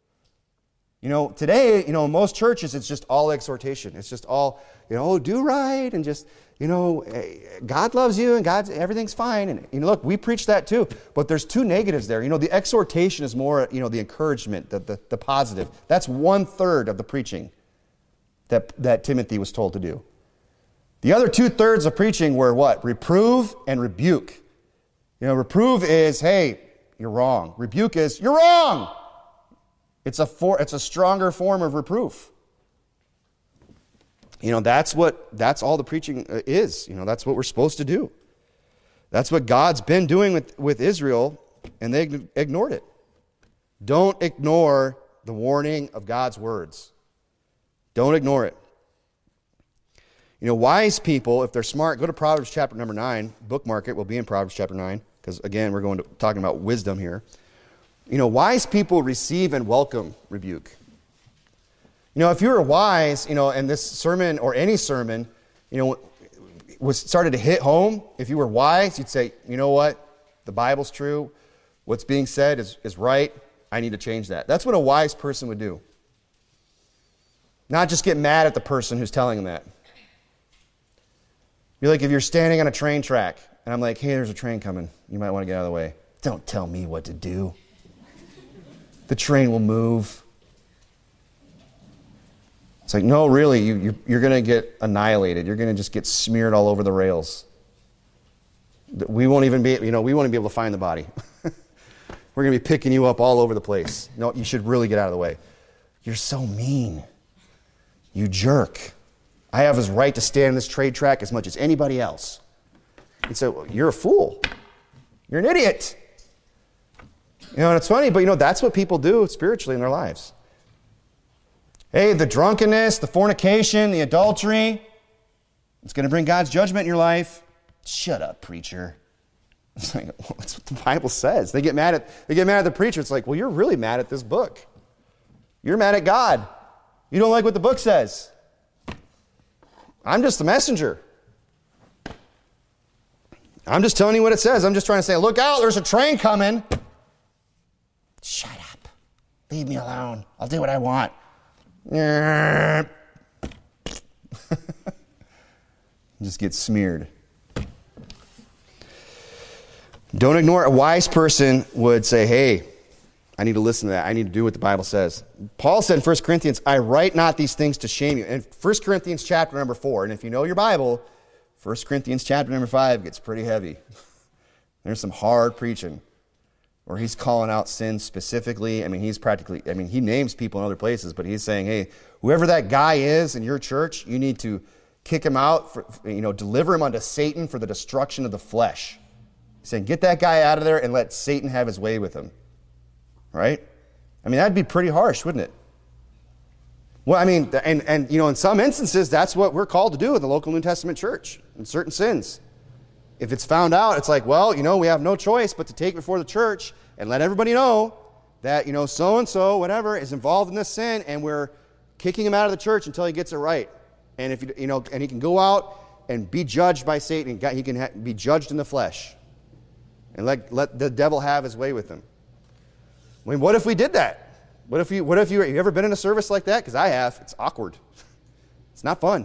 Today, in most churches, it's just all exhortation. It's just all, do right and just, God loves you and everything's fine. And, look, we preach that too. But there's two negatives there. The exhortation is more, the encouragement, the positive. That's 1/3 of the preaching that Timothy was told to do. The other 2/3 of preaching were what? Reprove and rebuke. Reprove is, hey, you're wrong. Rebuke is, you're wrong. It's a stronger form of reproof. That's all the preaching is. That's what we're supposed to do. That's what God's been doing with Israel, and they ignored it. Don't ignore the warning of God's words. Don't ignore it. Wise people, if they're smart, go to Proverbs chapter number 9, bookmark it. We'll be in Proverbs chapter 9, because again, we're talking about wisdom here. Wise people receive and welcome rebuke. If you were wise, and this sermon or any sermon, started to hit home, if you were wise, you'd say, you know what? The Bible's true. What's being said is right. I need to change that. That's what a wise person would do. Not just get mad at the person who's telling them that. Be like if you're standing on a train track, and I'm like, hey, there's a train coming. You might want to get out of the way. Don't tell me what to do. The train will move. It's like, no, really, you're going to get annihilated. You're going to just get smeared all over the rails. We won't even be able to find the body. We're going to be picking you up all over the place. No, you should really get out of the way. You're so mean. You jerk. I have his right to stand in this trade track as much as anybody else. And so, you're a fool. You're an idiot. And it's funny, but that's what people do spiritually in their lives. Hey, the drunkenness, the fornication, the adultery, It's going to bring God's judgment in your life. Shut up, preacher. It's like, well, that's what the Bible says. They get mad at the preacher. It's like, well, you're really mad at this book. You're mad at God. You don't like what the book says. I'm just the messenger. I'm just telling you what it says. I'm just trying to say, look out, there's a train coming. Shut up. Leave me alone. I'll do what I want. Just get smeared. Don't ignore it. A wise person would say, hey, I need to listen to that. I need to do what the Bible says. Paul said in 1 Corinthians, I write not these things to shame you. In 1 Corinthians chapter number 4, and if you know your Bible, 1 Corinthians chapter number 5 gets pretty heavy. There's some hard preaching where he's calling out sin specifically. I mean, he names people in other places, but he's saying, hey, whoever that guy is in your church, you need to kick him out, deliver him unto Satan for the destruction of the flesh. He's saying, get that guy out of there and let Satan have his way with him. Right? I mean, that'd be pretty harsh, wouldn't it? Well, I mean, and in some instances, that's what we're called to do in the local New Testament church, in certain sins. If it's found out, it's like, well, we have no choice but to take it before the church and let everybody know that, so-and-so, whatever, is involved in this sin, and we're kicking him out of the church until he gets it right. And if and he can go out and be judged by Satan, he can be judged in the flesh. And let the devil have his way with him. I mean, what if we did that? What if you ever been in a service like that? Because I have. It's awkward. It's not fun.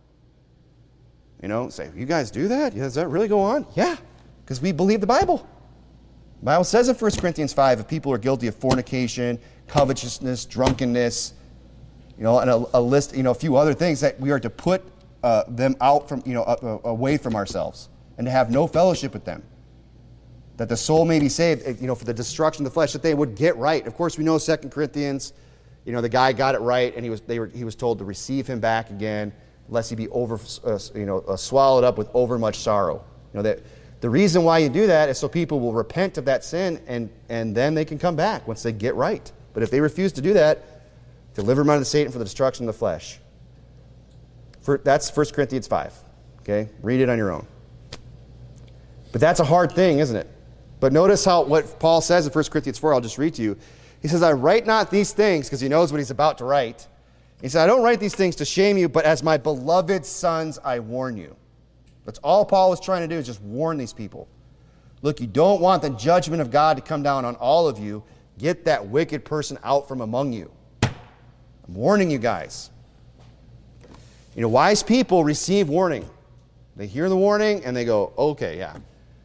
Say, you guys do that? Does that really go on? Yeah, because we believe the Bible. The Bible says in 1 Corinthians 5, if people are guilty of fornication, covetousness, drunkenness, and a list, a few other things, that we are to put them out from, away from ourselves and to have no fellowship with them. That the soul may be saved, for the destruction of the flesh, that they would get right. Of course, we know 2 Corinthians, the guy got it right, and he was told to receive him back again, lest he be swallowed up with overmuch sorrow. That the reason why you do that is so people will repent of that sin, and then they can come back once they get right. But if they refuse to do that, deliver them unto Satan for the destruction of the flesh. That's 1 Corinthians 5. Okay, read it on your own. But that's a hard thing, isn't it? But notice what Paul says in 1 Corinthians 4, I'll just read to you. He says, I write not these things, because he knows what he's about to write. He said, I don't write these things to shame you, but as my beloved sons, I warn you. That's all Paul was trying to do, is just warn these people. Look, you don't want the judgment of God to come down on all of you. Get that wicked person out from among you. I'm warning you guys. Wise people receive warning. They hear the warning and they go, okay, yeah.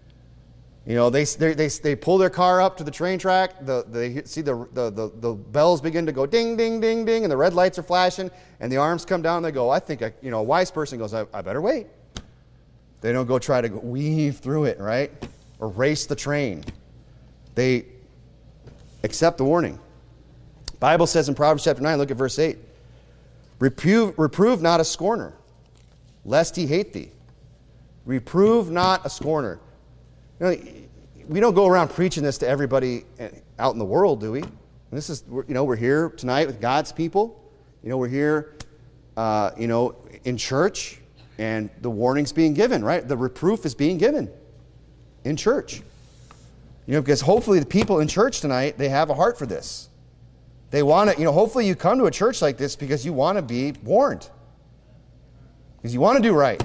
They pull their car up to the train track. They see the bells begin to go ding, ding, ding, ding, and the red lights are flashing, and the arms come down. And they go, I think, a wise person goes, I better wait. They don't go try to weave through it, right? Or race the train. They accept the warning. The Bible says in Proverbs chapter 9, look at verse 8. Reprove not a scorner, lest he hate thee. Reprove not a scorner. We don't go around preaching this to everybody out in the world, do we? We're here tonight with God's people. We're here, in church, and the warning's being given, right? The reproof is being given in church. Because hopefully the people in church tonight, they have a heart for this. They want to, hopefully you come to a church like this because you want to be warned. Because you want to do right.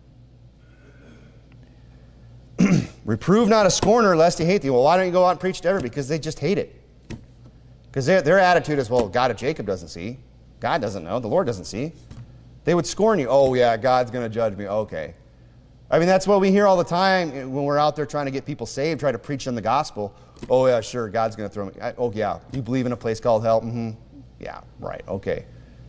Reprove not a scorner lest he hate thee. Well, why don't you go out and preach to everybody? Because they just hate it. Because their attitude is, well, God of Jacob doesn't see. God doesn't know. The Lord doesn't see. They would scorn you. Oh, yeah, God's going to judge me. Okay. I mean, that's what we hear all the time when we're out there trying to get people saved, try to preach them the gospel. Oh, yeah, sure, God's going to throw me. Oh, yeah, you believe in a place called hell? Mm-hmm. Yeah, right, okay.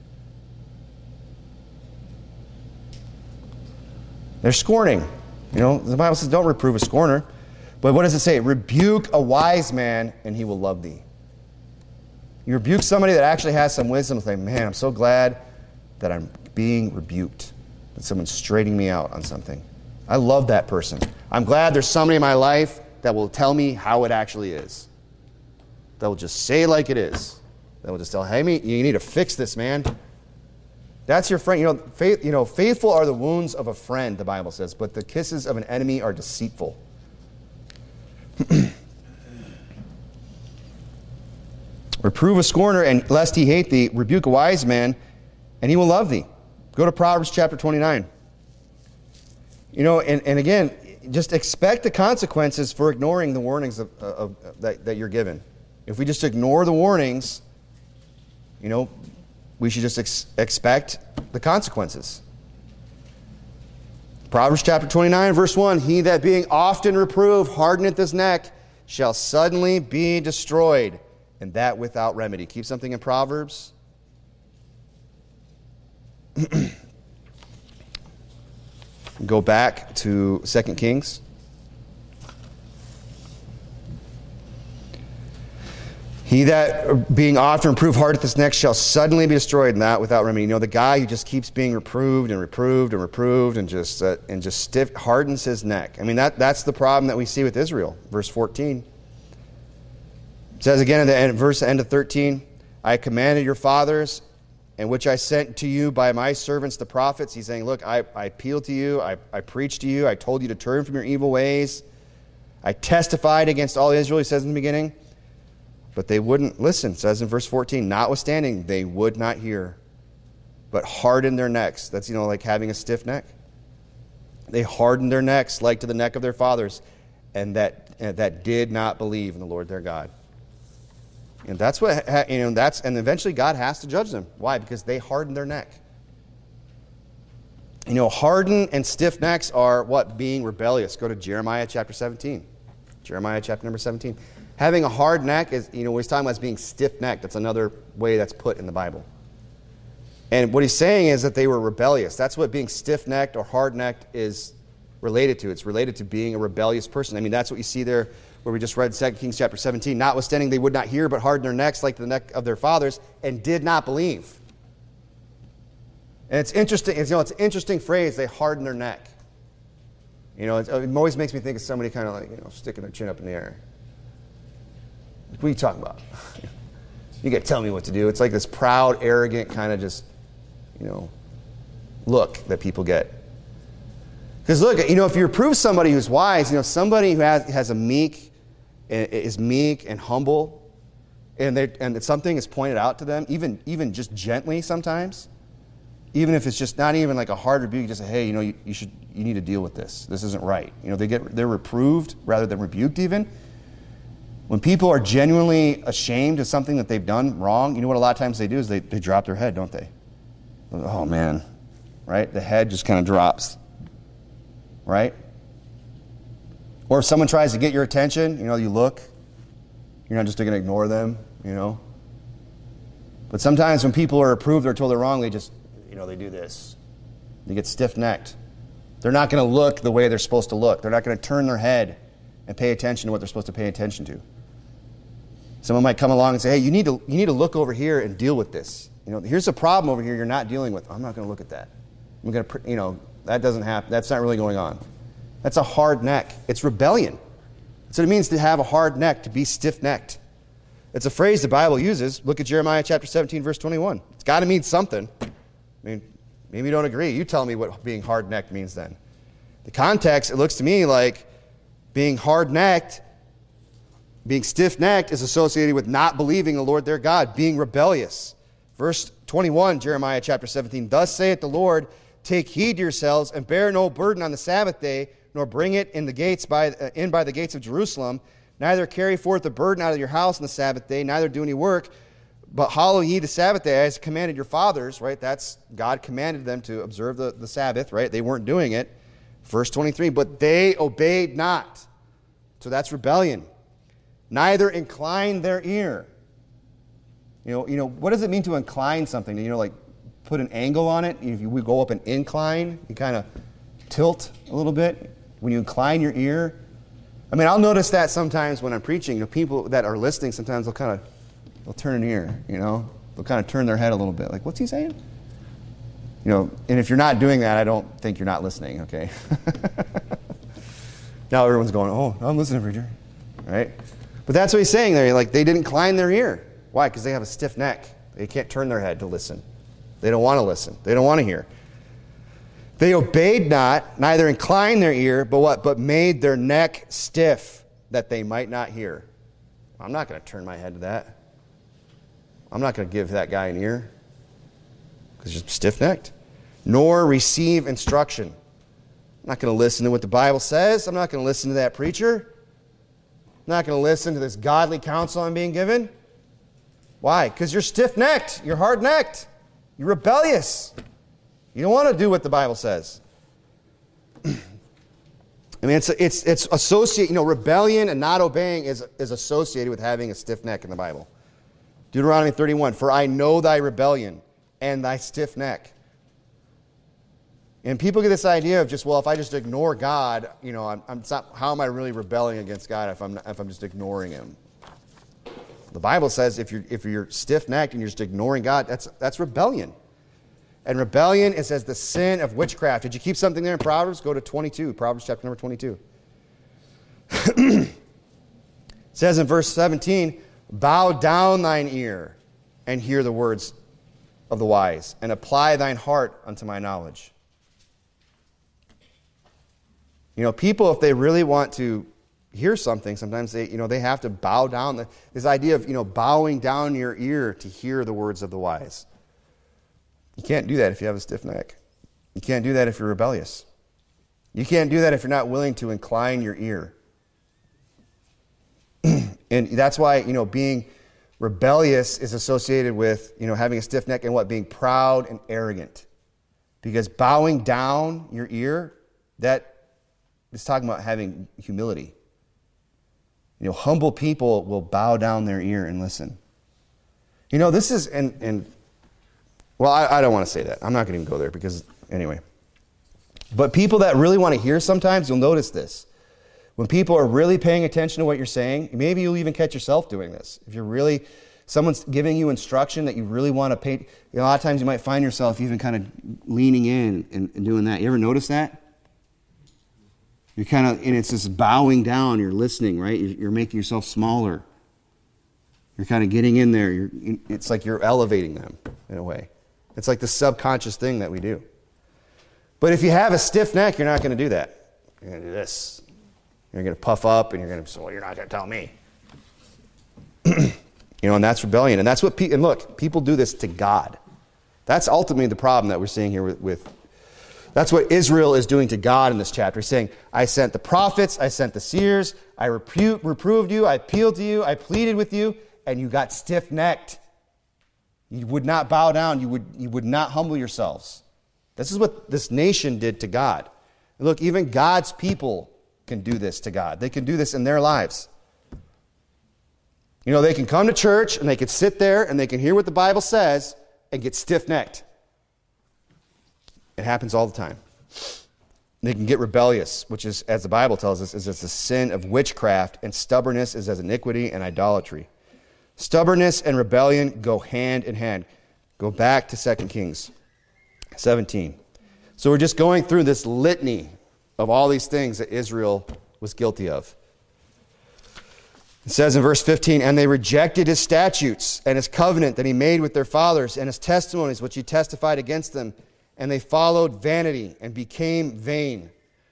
They're scorning. The Bible says don't reprove a scorner. But what does it say? Rebuke a wise man and he will love thee. You rebuke somebody that actually has some wisdom. Say, man, I'm so glad that I'm being rebuked. That someone's straightening me out on something. I love that person. I'm glad there's somebody in my life that will tell me how it actually is. That will just say like it is. That will just tell, hey, you need to fix this, man. That's your friend. Faithful are the wounds of a friend, the Bible says, but the kisses of an enemy are deceitful. Reprove a scorner, and lest he hate thee, rebuke a wise man, and he will love thee. Go to Proverbs chapter 29. And again, just expect the consequences for ignoring the warnings that you're given. If we just ignore the warnings, we should just expect the consequences. Proverbs chapter 29, verse 1, he that being often reproved hardeneth his neck shall suddenly be destroyed, and that without remedy. Keep something in Proverbs. Go back to 2 Kings. He that being often reproved hardeneth his neck shall suddenly be destroyed, and that without remedy. The guy who just keeps being reproved and reproved and reproved and just stiff hardens his neck. That's the problem that we see with Israel. Verse 14. It says again in the end of 13, I commanded your fathers, and which I sent to you by my servants the prophets. He's saying, look, I appealed to you, I preached to you, I told you to turn from your evil ways. I testified against all Israel, he says in the beginning. But they wouldn't listen, it says in verse 14, notwithstanding, they would not hear, but hardened their necks. That's, like having a stiff neck. They hardened their necks like to the neck of their fathers, and that did not believe in the Lord their God. And that's what, and eventually God has to judge them. Why? Because they hardened their neck. Hardened and stiff necks are what? Being rebellious. Go to Jeremiah chapter 17. Jeremiah chapter number 17. Having a hard neck is, what he's talking about is being stiff-necked. That's another way that's put in the Bible. And what he's saying is that they were rebellious. That's what being stiff-necked or hard-necked is related to. It's related to being a rebellious person. That's what you see there where we just read 2 Kings chapter 17. Notwithstanding, they would not hear, but hardened their necks like the neck of their fathers, and did not believe. And it's interesting. It's an interesting phrase. They hardened their neck. It always makes me think of somebody kind of sticking their chin up in the air. What are you talking about? You got to tell me what to do. It's like this proud, arrogant kind of just, look that people get. Because look, if you reprove somebody who's wise, somebody who has a is meek and humble, and something is pointed out to them, even just gently sometimes, even if it's just not even like a hard rebuke, you just say, hey, you need to deal with this. This isn't right. They're reproved rather than rebuked even. When people are genuinely ashamed of something that they've done wrong, what a lot of times they do is they drop their head, don't they? Oh, man. Right? The head just kind of drops. Right? Or if someone tries to get your attention, you look. You're not just going to ignore them, But sometimes when people are approved or told they're wrong, they just, they do this. They get stiff-necked. They're not going to look the way they're supposed to look. They're not going to turn their head and pay attention to what they're supposed to pay attention to. Someone might come along and say, hey, you need to look over here and deal with this. Here's a problem over here you're not dealing with. I'm not going to look at that. I'm going to, that doesn't happen. That's not really going on. That's a hard neck. It's rebellion. That's what it means to have a hard neck, to be stiff-necked. It's a phrase the Bible uses. Look at Jeremiah chapter 17, verse 21. It's got to mean something. Maybe you don't agree. You tell me what being hard-necked means then. The context, it looks to me like being hard-necked, being stiff-necked is associated with not believing the Lord their God, being rebellious. Verse 21, Jeremiah chapter 17, thus saith the Lord, take heed to yourselves, and bear no burden on the Sabbath day, nor bring it in by the gates of Jerusalem. Neither carry forth the burden out of your house on the Sabbath day, neither do any work, but hallow ye the Sabbath day as commanded your fathers, right? That's, God commanded them to observe the Sabbath, right? They weren't doing it. Verse 23, but they obeyed not. So that's rebellion. Neither inclined their ear. What does it mean to incline something? Like put an angle on it? If we go up an incline, you kind of tilt a little bit. When you incline your ear, I'll notice that sometimes when I'm preaching. People that are listening, sometimes they'll turn an ear. They'll kind of turn their head a little bit, like, what's he saying? And if you're not doing that, I don't think you're not listening. Okay. Now everyone's going, oh, I'm listening, preacher, right? But that's what he's saying there. Like they didn't incline their ear. Why? Because they have a stiff neck. They can't turn their head to listen. They don't want to listen. They don't want to hear. They obeyed not, neither inclined their ear, but what? But made their neck stiff, that they might not hear. I'm not going to turn my head to that. I'm not going to give that guy an ear. Because he's stiff-necked. Nor receive instruction. I'm not going to listen to what the Bible says. I'm not going to listen to that preacher. I'm not going to listen to this godly counsel I'm being given. Why? Because you're stiff-necked. You're hard-necked. You're rebellious. You don't want to do what the Bible says. I mean, it's associated, rebellion and not obeying is associated with having a stiff neck in the Bible. Deuteronomy 31, for I know thy rebellion and thy stiff neck. And people get this idea of just, well, if I just ignore God, it's not, how am I really rebelling against God if I'm just ignoring Him? The Bible says if you're stiff-necked and you're just ignoring God, that's rebellion. And rebellion is as the sin of witchcraft. Did you keep something there in Proverbs? Go to 22, Proverbs chapter number 22. It says in verse 17, bow down thine ear and hear the words of the wise, and apply thine heart unto my knowledge. People, if they really want to hear something, sometimes they have to bow down. This idea of, bowing down your ear to hear the words of the wise. You can't do that if you have a stiff neck. You can't do that if you're rebellious. You can't do that if you're not willing to incline your ear. And that's why, being rebellious is associated with, having a stiff neck and being proud and arrogant. Because bowing down your ear, that is talking about having humility. Humble people will bow down their ear and listen. This is, well, I don't want to say that. I'm not going to even go there because, anyway. But people that really want to hear sometimes, you'll notice this. When people are really paying attention to what you're saying, maybe you'll even catch yourself doing this. If you're really, someone's giving you instruction that you really want to pay, a lot of times you might find yourself even kind of leaning in and doing that. You ever notice that? You're kind of, and it's just bowing down, you're listening, right? You're making yourself smaller. You're kind of getting in there. It's like you're elevating them in a way. It's like the subconscious thing that we do. But if you have a stiff neck, you're not going to do that. You're going to do this. You're going to puff up, and you're going to say, well, you're not going to tell me. And that's rebellion. And that's what and look, people do this to God. That's ultimately the problem that we're seeing here with that's what Israel is doing to God in this chapter. He's saying, I sent the prophets, I sent the seers, I reproved you, I appealed to you, I pleaded with you, and you got stiff-necked. You would not bow down. You would not humble yourselves. This is what this nation did to God. And look, even God's people can do this to God. They can do this in their lives. They can come to church and they can sit there and they can hear what the Bible says and get stiff-necked. It happens all the time. They can get rebellious, which is, as the Bible tells us, is it's a sin of witchcraft, and stubbornness is as iniquity and idolatry. Stubbornness and rebellion go hand in hand. Go back to 2 Kings 17. So we're just going through this litany of all these things that Israel was guilty of. It says in verse 15, and they rejected his statutes and his covenant that he made with their fathers and his testimonies which he testified against them, and they followed vanity and became vain.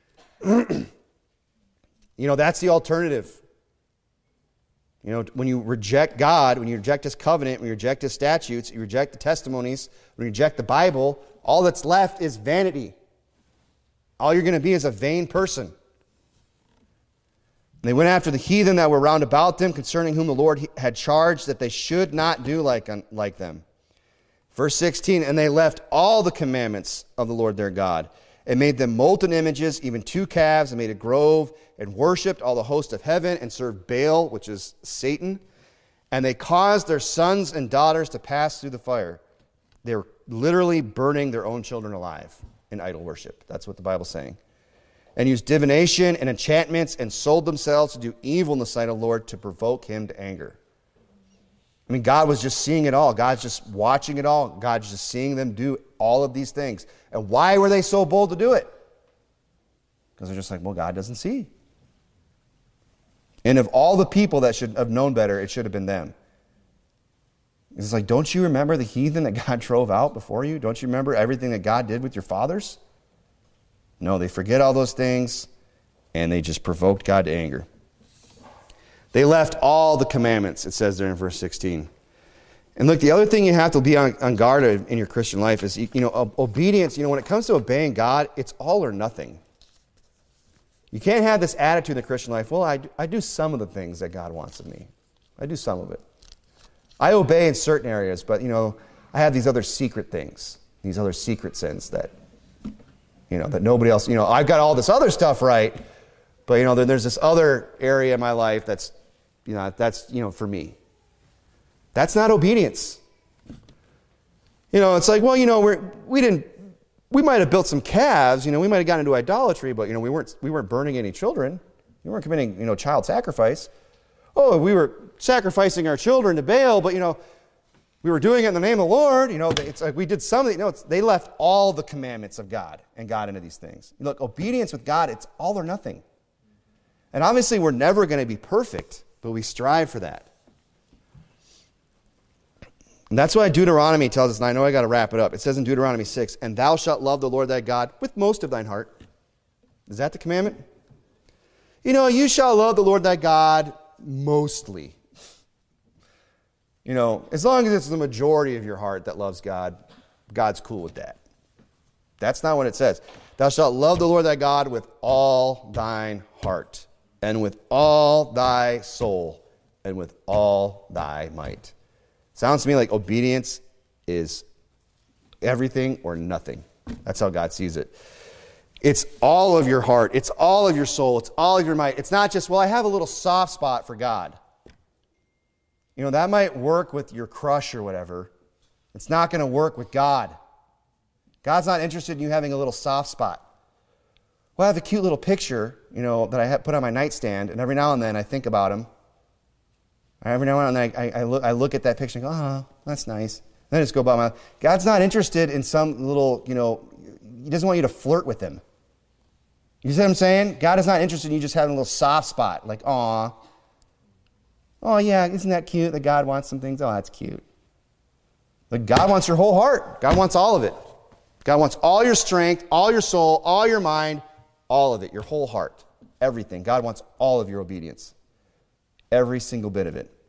That's the alternative. When you reject God, when you reject his covenant, when you reject his statutes, you reject the testimonies, when you reject the Bible, all that's left is vanity. All you're going to be is a vain person. And they went after the heathen that were round about them, concerning whom the Lord had charged that they should not do like them. Verse 16, and they left all the commandments of the Lord their God, and made them molten images, even 2 calves, and made a grove, and worshipped all the host of heaven, and served Baal, which is Satan. And they caused their sons and daughters to pass through the fire. They were literally burning their own children alive in idol worship. That's what the Bible's saying. And used divination and enchantments, and sold themselves to do evil in the sight of the Lord, to provoke him to anger. I mean, God was just seeing it all. God's just watching it all. God's just seeing them do all of these things. And why were they so bold to do it? Because they're just like, well, God doesn't see. And of all the people that should have known better, it should have been them. It's like, don't you remember the heathen that God drove out before you? Don't you remember everything that God did with your fathers? No, they forget all those things, and they just provoked God to anger. They left all the commandments, it says there in verse 16. And look, the other thing you have to be on guard in your Christian life is, obedience. When it comes to obeying God, it's all or nothing. You can't have this attitude in the Christian life, well, I do some of the things that God wants of me. I do some of it. I obey in certain areas, but, I have these other secret things, these other secret sins that, that nobody else, I've got all this other stuff right, but, there's this other area in my life that's for me. That's not obedience. It's like, well, we might have built some calves, we might have gotten into idolatry, but, we weren't burning any children. We weren't committing, child sacrifice. Oh, we were sacrificing our children to Baal, but, we were doing it in the name of the Lord. It's like we did something. They left all the commandments of God and got into these things. Look, obedience with God, it's all or nothing. And obviously, we're never going to be perfect, but we strive for that. And that's why Deuteronomy tells us, and I know I got to wrap it up. It says in Deuteronomy 6, and thou shalt love the Lord thy God with most of thine heart. Is that the commandment? You shall love the Lord thy God mostly. As long as it's the majority of your heart that loves God, God's cool with that. That's not what it says. Thou shalt love the Lord thy God with all thine heart, and with all thy soul, and with all thy might. Sounds to me like obedience is everything or nothing. That's how God sees it. It's all of your heart. It's all of your soul. It's all of your might. It's not just, well, I have a little soft spot for God. That might work with your crush or whatever. It's not going to work with God. God's not interested in you having a little soft spot. Well, I have a cute little picture, that I put on my nightstand, and every now and then I think about him. Every now and then I look at that picture and go, oh, that's nice. And then I just go about my life. God's not interested in some little, he doesn't want you to flirt with him. You see what I'm saying? God is not interested in you just having a little soft spot, like, aw. Oh, yeah, isn't that cute that God wants some things? Oh, that's cute. But God wants your whole heart. God wants all of it. God wants all your strength, all your soul, all your mind, all of it, your whole heart, everything. God wants all of your obedience, every single bit of it.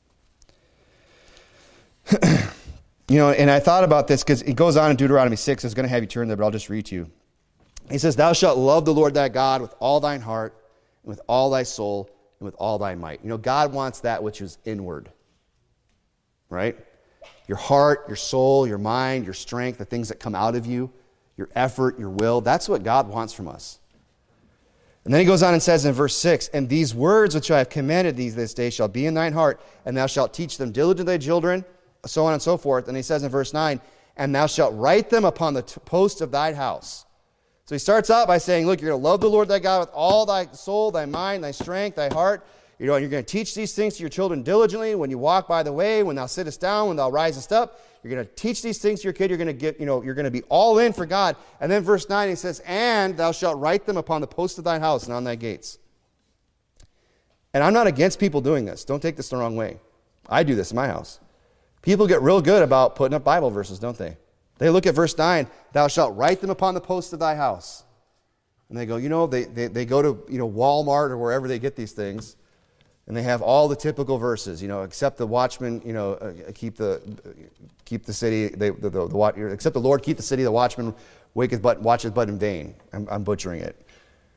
And I thought about this because it goes on in Deuteronomy 6. I was going to have you turn there, but I'll just read to you. He says, thou shalt love the Lord thy God with all thine heart, and with all thy soul, and with all thy might. God wants that which is inward, right? Your heart, your soul, your mind, your strength, the things that come out of you, your effort, your will. That's what God wants from us. And then he goes on and says in verse 6, and these words which I have commanded thee this day shall be in thine heart, and thou shalt teach them diligently to thy children, so on and so forth. And he says in verse 9, and thou shalt write them upon the posts of thine house. So he starts out by saying, look, you're going to love the Lord thy God with all thy soul, thy mind, thy strength, thy heart. And you're going to teach these things to your children diligently when you walk by the way, when thou sittest down, when thou risest up. You're going to teach these things to your kid. You're going to get, you're going to be all in for God. And then verse 9, he says, and thou shalt write them upon the posts of thine house and on thy gates. And I'm not against people doing this. Don't take this the wrong way. I do this in my house. People get real good about putting up Bible verses, don't they? They look at verse 9, thou shalt write them upon the posts of thy house. And they go, they go to, Walmart or wherever they get these things, and they have all the typical verses, except the watchman, keep the city, except the Lord keep the city, the watchman watcheth but in vain. I'm butchering it.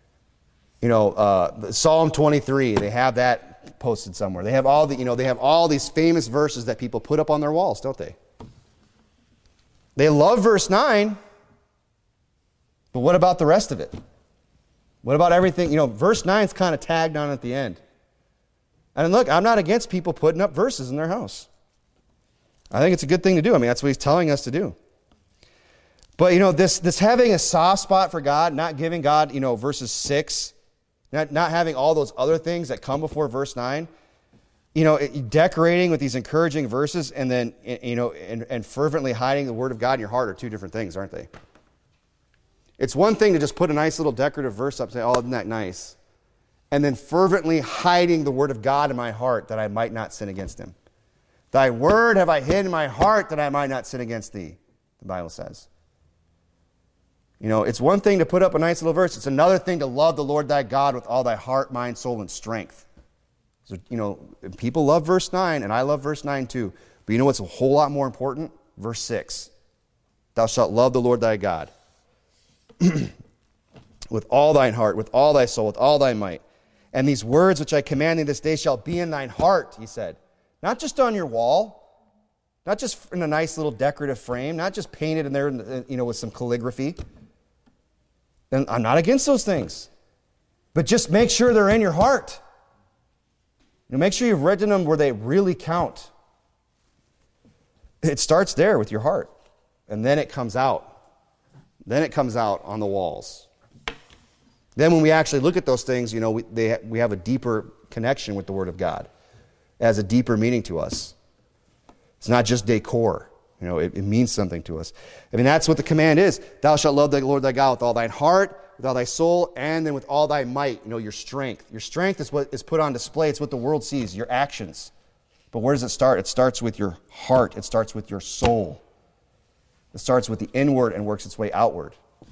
Psalm 23, they have that posted somewhere. They have all these famous verses that people put up on their walls, don't they? They love verse 9, but what about the rest of it? What about everything? Verse 9 is kind of tagged on at the end. And look, I'm not against people putting up verses in their house. I think it's a good thing to do. That's what he's telling us to do. But, this having a soft spot for God, not giving God, verses 6, not having all those other things that come before verse 9, decorating with these encouraging verses and then, and fervently hiding the word of God in your heart are two different things, aren't they? It's one thing to just put a nice little decorative verse up and say, oh, isn't that nice? And then fervently hiding the word of God in my heart that I might not sin against him. Thy word have I hid in my heart that I might not sin against thee, the Bible says. You know, it's one thing to put up a nice little verse. It's another thing to love the Lord thy God with all thy heart, mind, soul, and strength. So, you know, people love verse 9, and I love verse 9 too. But you know what's a whole lot more important? Verse 6. Thou shalt love the Lord thy God with all thine heart, with all thy soul, with all thy might. And these words which I command thee this day shall be in thine heart, he said. Not just on your wall, not just in a nice little decorative frame, not just painted in there, you know, with some calligraphy. And I'm not against those things. But just make sure they're in your heart. You know, make sure you've written them where they really count. It starts there with your heart. And then it comes out. Then it comes out on the walls. Then when we actually look at those things, you know, we have a deeper connection with the Word of God. It has a deeper meaning to us. It's not just decor. You know, it means something to us. I mean, that's what the command is. Thou shalt love the Lord thy God with all thine heart, with all thy soul, and then with all thy might. You know, your strength. Your strength is what is put on display. It's what the world sees, your actions. But where does it start? It starts with your heart. It starts with your soul. It starts with the inward and works its way outward.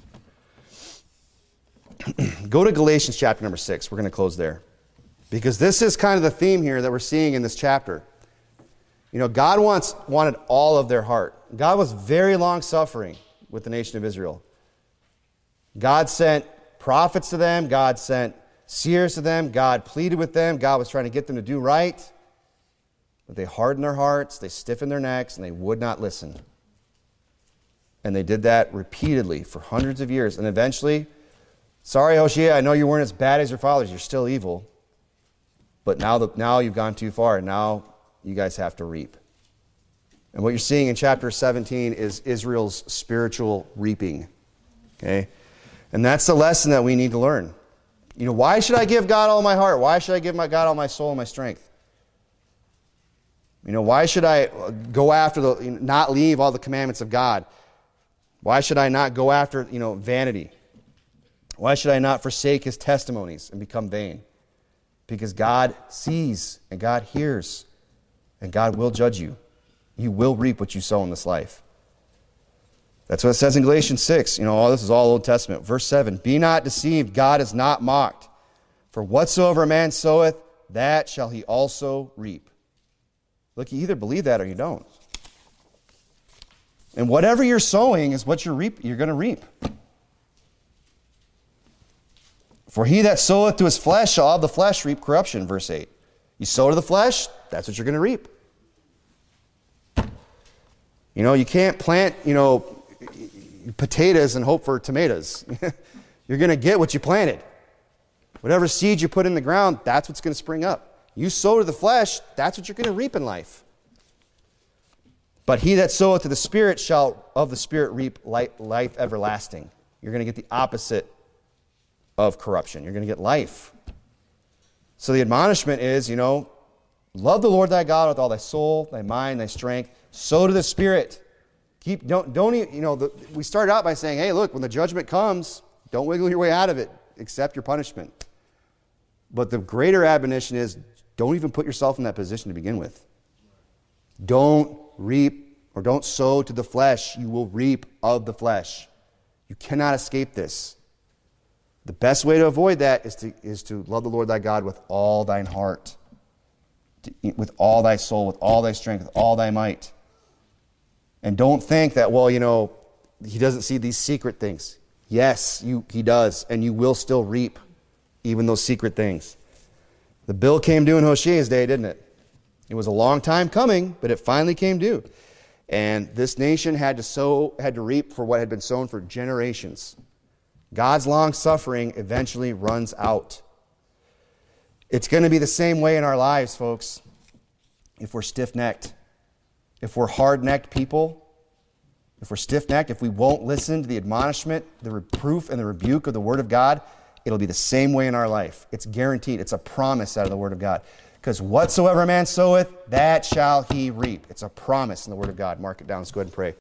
Go to Galatians chapter number 6. We're going to close there. Because this is kind of the theme here that we're seeing in this chapter. You know, God wanted all of their heart. God was very long-suffering with the nation of Israel. God sent prophets to them. God sent seers to them. God pleaded with them. God was trying to get them to do right. But they hardened their hearts, they stiffened their necks, and they would not listen. And they did that repeatedly for hundreds of years. And eventually, sorry, Hosea, I know you weren't as bad as your fathers. You're still evil. But now you've gone too far, and now you guys have to reap. And what you're seeing in chapter 17 is Israel's spiritual reaping. Okay? And that's the lesson that we need to learn. You know, why should I give God all my heart? Why should I give my God all my soul and my strength? You know, why should I go after not leave all the commandments of God? Why should I not go after, vanity? Why should I not forsake his testimonies and become vain? Because God sees and God hears and God will judge you. You will reap what you sow in this life. That's what it says in Galatians 6. All this is all Old Testament. Verse 7, be not deceived, God is not mocked. For whatsoever a man soweth, that shall he also reap. Look, you either believe that or you don't. And whatever you're sowing is what you're going to reap. For he that soweth to his flesh shall of the flesh reap corruption, verse 8. You sow to the flesh, that's what you're going to reap. You can't plant, potatoes and hope for tomatoes. You're going to get what you planted. Whatever seed you put in the ground, that's what's going to spring up. You sow to the flesh, that's what you're going to reap in life. But he that soweth to the Spirit shall of the Spirit reap life everlasting. You're going to get the opposite of corruption. You're going to get life. So the admonishment is, love the Lord thy God with all thy soul, thy mind, thy strength. Sow to the Spirit. We started out by saying, hey, look, when the judgment comes, don't wiggle your way out of it. Accept your punishment. But the greater admonition is, don't even put yourself in that position to begin with. Don't reap or don't sow to the flesh. You will reap of the flesh. You cannot escape this. The best way to avoid that is to love the Lord thy God with all thine heart, with all thy soul, with all thy strength, with all thy might. And don't think that, he doesn't see these secret things. Yes, he does, and you will still reap even those secret things. The bill came due in Hosea's day, didn't it? It was a long time coming, but it finally came due. And this nation had to reap for what had been sown for generations. God's long suffering eventually runs out. It's going to be the same way in our lives, folks. If we're stiff-necked, if we're hard-necked people, if we're stiff-necked, if we won't listen to the admonishment, the reproof, and the rebuke of the Word of God, it'll be the same way in our life. It's guaranteed. It's a promise out of the Word of God. Because whatsoever a man soweth, that shall he reap. It's a promise in the Word of God. Mark it down. Let's go ahead and pray.